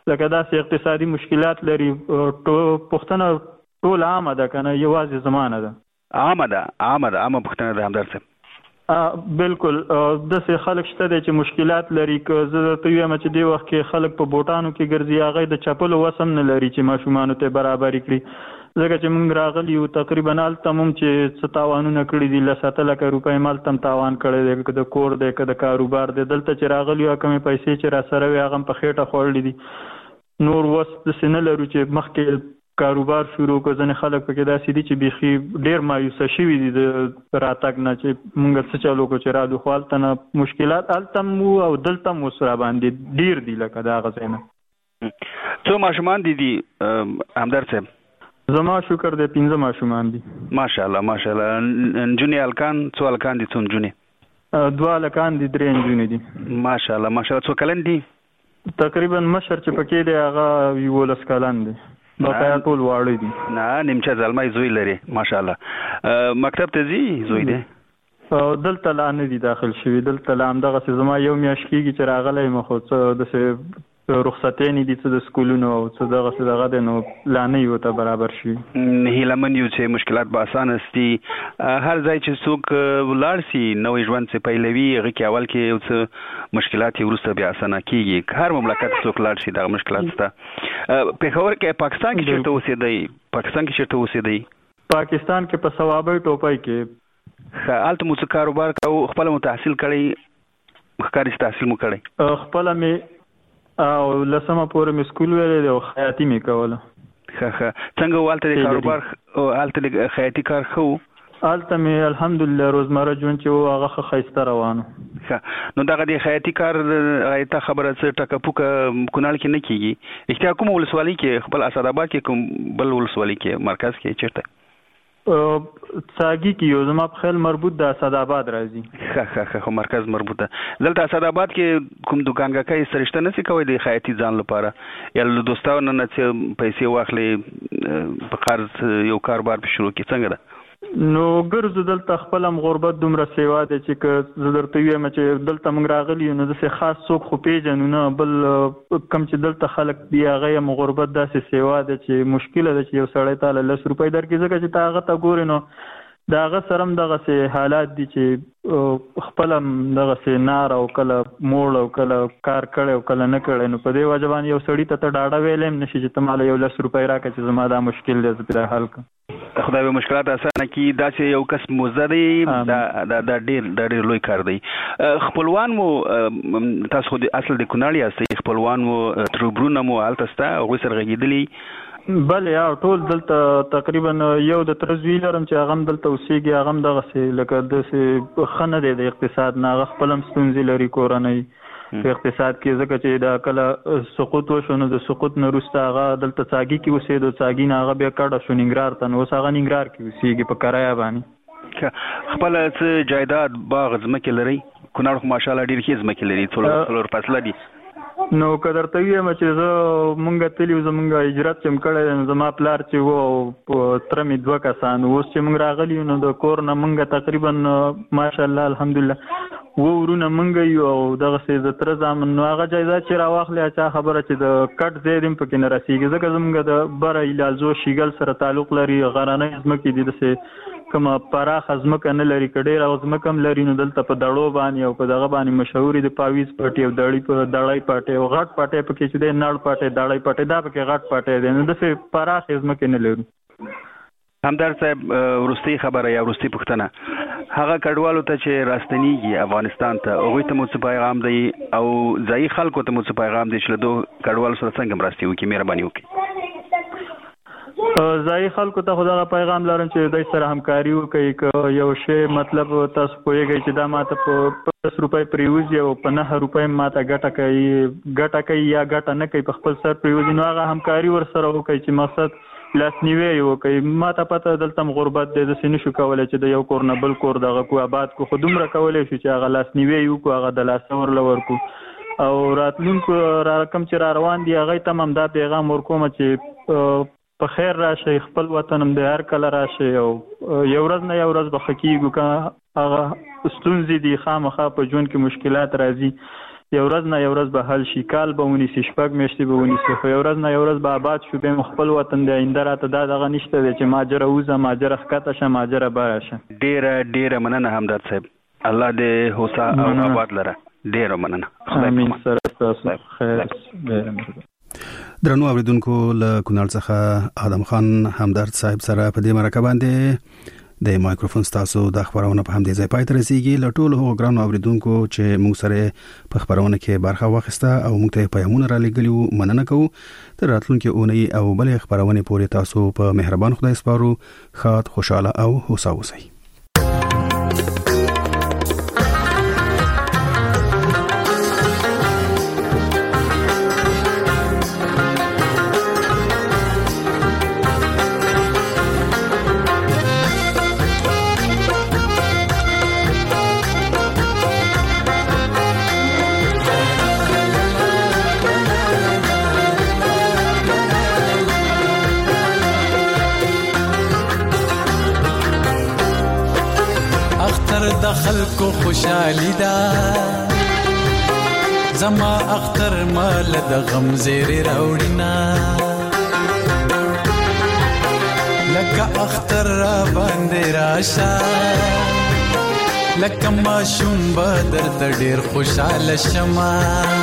لکه داسې اقتصادي مشکلات لري پوښتنه ټول عامه ده کنه یوازې زمانه ده عامه ده عامه ده عامه پوښتنه ده همدار صاحب بالکل داسې خلک شته دی چې مشکلات لري که زه درته ویم چې دې وخت کې خلک په بوټانو کې ګرځي هغه د چپلو وس هم نه لري چې ماشومانو ته برابري کړي ځکه چې موږ راغلي یو تقریبا هلته هم چې څه تاوانونه کړي دي لس اته لکه روپۍ هم هلته هم تاوان کړی دی که د کور دی که د کاروبار دی دلته چې راغلي یو کمې پیسې چې را سره وي هغه هم په خېټه خوړلي دي نور وس داسې نه لرو چې مخکې کاروبار شروع کړو ځینې خلک پکې داسې دي چې بیخي ډېر مایوسه شوي دي د راتګ نه چې موږ څه چلو کړو چې رالو خو هلته نه مشکلات هلته هم وو او دلته هم اوس راباندې ډېر دي لکه د هغه ځای نه څو ماشومان دي دي همدار صاحب زما شکر دی پنځه ماشومان دي ماشاءالله ماشاءالله نجونې هلکان څو هلکان دي څو نجونې دوه هلکان دي درې نجونې دي ماشاءالله ماشاءالله څو کلن دي تقریبا مشر چې پکې دی هغه یولس کلن دی بقایا ټول واړه دي نه نیمچه زلمی زوی لري ماشاءالله مکتب ته ځي زوی دی دلته لا نه دي داخل شوي دلته لا همدغسې زما یو میاشت کېږي چې راغلی یم خو څه داسې رخصتې دي څه د سکولونو او څه دغسې دغه دی نو لا نه یو ته برابر شي هیلهمن یو چې مشکلات به اسانه سي هر ځای چې څوک ولاړ سي نوی ژوند څه پیلوي هغې کې اول کې یو څه مشکلات یې وروسته بیا اسانه کېږي هر مملکت څوک لاړ شي دغه مشکلات شته پېښور کې پاکستان کې چېرته اوسېدی پاکستان کې چېرته اوسېدی پاکستان کې په ثوابۍ ټوپۍ کې هلته مو څه کاروبار کوو خپله مو تحصیل کړی ښکاري چې تحصیل مو کړی خپله مې او لسمه پورې مې سکول ویلی دی او خیاطي مې کوله ښه ښه څنګه و هلته د کاروبار هلته د خیاطي کار ښه و هلته مې الحمدلله روزمره ژوند چې و هغه ښه ښایسته روان و ښه نو دغه د خیاطي کار غایطه خبره څه ټکه پوکه کونړ کې نه کېږي رښتیا کومه ولسوالۍ کې خپل اسداباد کې کوم بل ولسوالۍ کې مرکز کې چېرته څاګي کې یو زما په خیال مربوط د اسداباد راځي ښه ښه ښه خو مرکز مربوط ده دلته اسداباد کې کوم دوکانګاکۍ سره شته نه سي کوی د خیاطي ځان لپاره یا له دوستانو نه څه پیسې واخلې په قرض یو کاروبار په شروع کړي څنګه ده نو ګرځو دلته خپل هم غربت دومره سیوا دی چې که زه درته ووایم چې دلته موږ راغلي یو نو داسې خاص څوک خو پېژنو نه بل کوم چې دلته خلک دي هغه هم غربت داسې سیوا دی چې مشکله ده چې یو سړی تاله لس روپۍ درکړي ځکه چې ته هغه ته ګورې نو د هغه سره هم دغسې حالات دي چې خپله هم دغسې نار او کله موړ او کله کار کړی او کله نه کړی نو په دې وجه باندې یو سړي ته ته ډاډه ویلی هم نه شي چې ته ماله یو لس روپۍ راکړه چې زما دا مشکل دی زه پرې حل کړم خدای به مشکلات اسانه کړي داسې یو کس موزه دی دا دا ډېر دا ډېر لوی کار دی خپلوان مو تاسو خو اصل د کونړ یاستئ خپلوان مو تربرونه مو هلته شته هغوی سره غږېدلي بله یا ټول دلته تقریبا یو د تره زوی لرم چې هغه هم دلته اوسېږي هغه هم دغسې لکه داسې ښه نه دی د اقتصاد نه هغه خپل هم ستونزې لري کورنۍ په اقتصاد کې ځکه چې دا کله سقوط وشو نو د سقوط نه وروسته هغه دلته څاګي کې اوسېدو څاګي نه هغه بیا کډه شو ننګرهار ته نو اوس هغه ننګرهار کې اوسېږي په کرایه باندې خپله څه جایداد باغ ځمکې لرئ کونړ خو ماشاءالله ډېرې ښې ځمکې لري څلور فصله دي نو که درته ووایم چې زه مونږ تلي وو زمونږ هجرت چې م کړی دی نو زما پلار چې و او تره مې دوه کسان اوس چې مونږ راغلي یو نو د کور نه مونږ تقریبا ماشاءالله الحمدلله و ورونه مونږ یو او دغسې د تره زامن نو هغه جایداد چې راواخلې چا خبره چې د کټ ځای دې هم پکې نه رسېږي ځکه زمونږ د بره ایلالزو شیګل سره تعلق لري غرنۍ ځمکې دي داسې کومه پراخه ځمکه نه لري که ډېره ځمکه هم لري نو دلته په دړو باندې او په دغه باندې مشهورې د پاویز پټي او دړی په دړی پټی او غټ پټی پکې چې دی نړ پټی دړی پټی دا پکې غټ پټی دی نو داسې پراخې ځمکې نه لرو همدار صاحب وروستۍ خبره یا وروستۍ پوښتنه هغه کډوالو ته چې راستنیږي افغانستان ته هغوی ته مو څه پیغام دی او ځایي خلکو ته مو څه پیغام دی چې له دغو کډوالو سره څنګه مرستې وکړي مهرباني وکړي ځایي خلکو ته خو دغه پیغام لرم چې دوی سره همکاري وکړي که یو شی مطلب تاسو پوهېږئ چې دا ماته په پنځه روپۍ پرېوځي او په نهه روپۍ ماته ګټه کوي ګټه کوي یا ګټه نه کوي په خپل سر پرېوځي نو هغه همکاري ورسره وکړي چې مقصد لاسنیوی یې وکړي ماته پته دلته هم غربت دی داسې نه شو کولی چې د یو کور نه بل کور دغه کو آباد کو خو دومره کولی شو چې هغه لاسنیوی یې وکړو هغه د لاسه ورله ورکړو او راتلونکو را کوم چې را روان دي هغوی ته هم همدا پیغام ورکوم چې په خیر راشئ خپل وطن هم دی هر کله راشئ او یو ورځ نه یو ورځ به ښه کېږو که هغه ستونزې دي خامخا په ژوند کې مشکلات راځي یو ورځ نه یو ورځ به حل شي، کال به ونیسي، شپږ میاشتې به ونیسي، خو یو ورځ نه یو ورځ به آباد شو، بیا مو خپل وطن دی. آینده راته دا دغه نشته دی چې ماجره وځه، ماجره ښکته شه، ماجره بره شه. ډېره ډېره مننه همدرد صاحب، الله دې هوسا او آباد لره. ډېره مننه. امین. سره ستاسو خیر. درنو اوریدونکو، له کونړ څخه آدم خان همدرد صاحب سره په دې مرکه باندې د مایکروفون ستاسو د خبرونه په هم دې ځای پای ته رسیږي. له ټولو هغو ګرانو اوریدونکو چې موږ سره په خبرونه کې برخه واخیسته او موږ ته پیغامونه را لېږلي، مننه کوو. تر راتلونکي اونۍ او بلې خبرونه پورې تاسو په مهربان خدای سپارو. ښاد، خوشاله او هوسا اوسئ. خلکو خوشحالی دا زما اختر مال د غم زیر راوړینا، لکه اختر را باندې راشه، لکه ماشوم به درته ډېر خوشحاله شمه.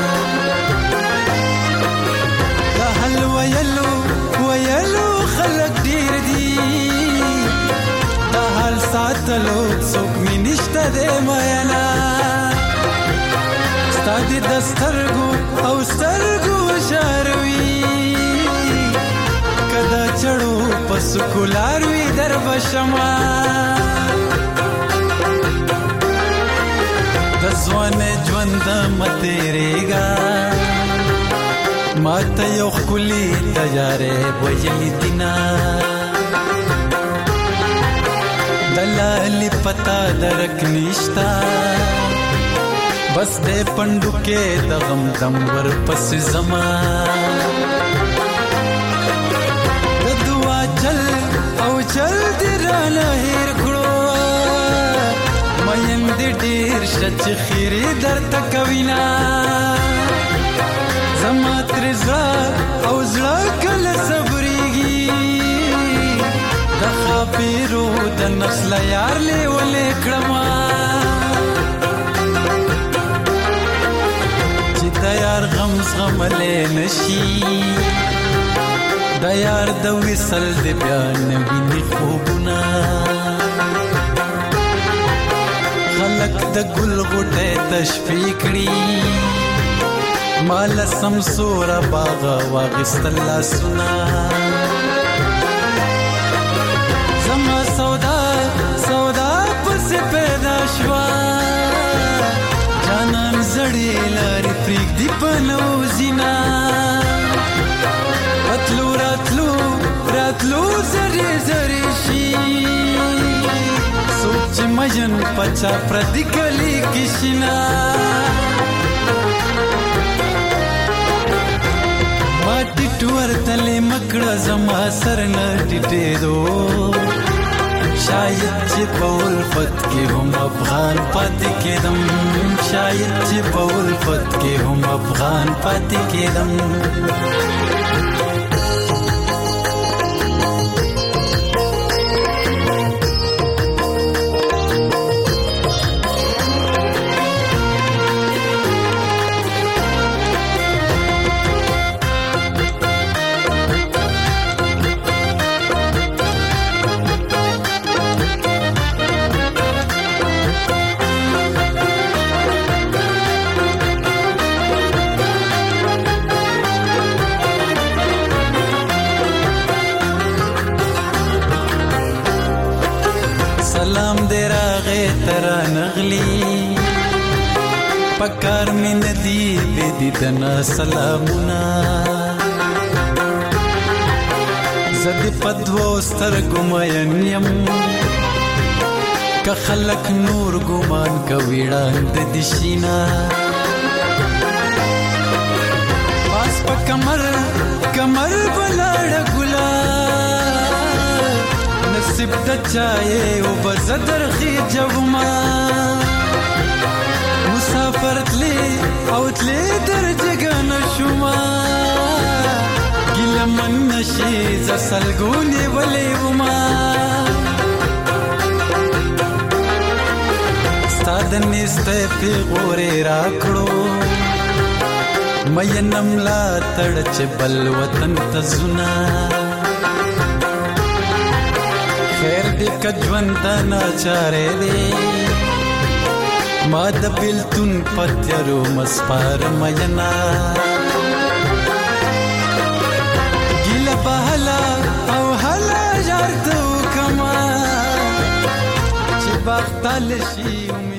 د حل ویلو ویلو خلک ډېر دي، د حال ساتلو څوک مې نشته دی مینا. ستا دې د سترګو او سترګو شاروي، که د چړو په سکولار وي در به شمه. د ځوانۍ ژوند مه تېرېږه، ما ته یو ښکلي تجارې ویلي دینه. دلالی پتا درک نشتا، بس دے پندو کے دغم دم ور پس زما. دعا چل او چل دی رانا هیر کړو، مین دی ډیر شچ خیری در تکوینا. زما ترزا او زړه کله صبرېږي، د خاپیرو د نسل یار لیولې کړما. چې د یار غم زغملی نشي، د یار د وصل د بیا نه ویني خوبونه. خلک د ګل غوټۍ تشفي کړي، مال سمسوره باغه واغېستل لاسونه. زما سودا سودا پس پیدا شوا، جانان زړې لارې پرېږدي په نوزینا. راتلو راتلو راتلو زرې زرې شي، څوک چې مجن پچا پردي کلي کې شینا. ما ټیټ ورتلې مکړه زما سر نه ټیټېدو، شاید چې په الفت کې هم افغان پاتې کېدم، شاید چې په الفت کې هم افغان پاتې کېدم. پکار می ندی بیدی دنا سلامونا، زدی پدوو سترگو مین یم، که خلق نور گمان کویڑان ددشینا. پاس پا کمر کمر بلاڑ گلا، نصیب دا چاہے او بزدر خی جوما. مسافر تلی او تلې درجګ نشوما ګل من نشي زسلګونی ولې وما ستاد نسته پیغورې راکړو مې نملا تړ چې بل وطن ته زنا خیر دې کجوند ناچارې دې ما د بلتون پتیرو مسپار مېنا ګل بهلا او هلا جارتو کما چې بختل شي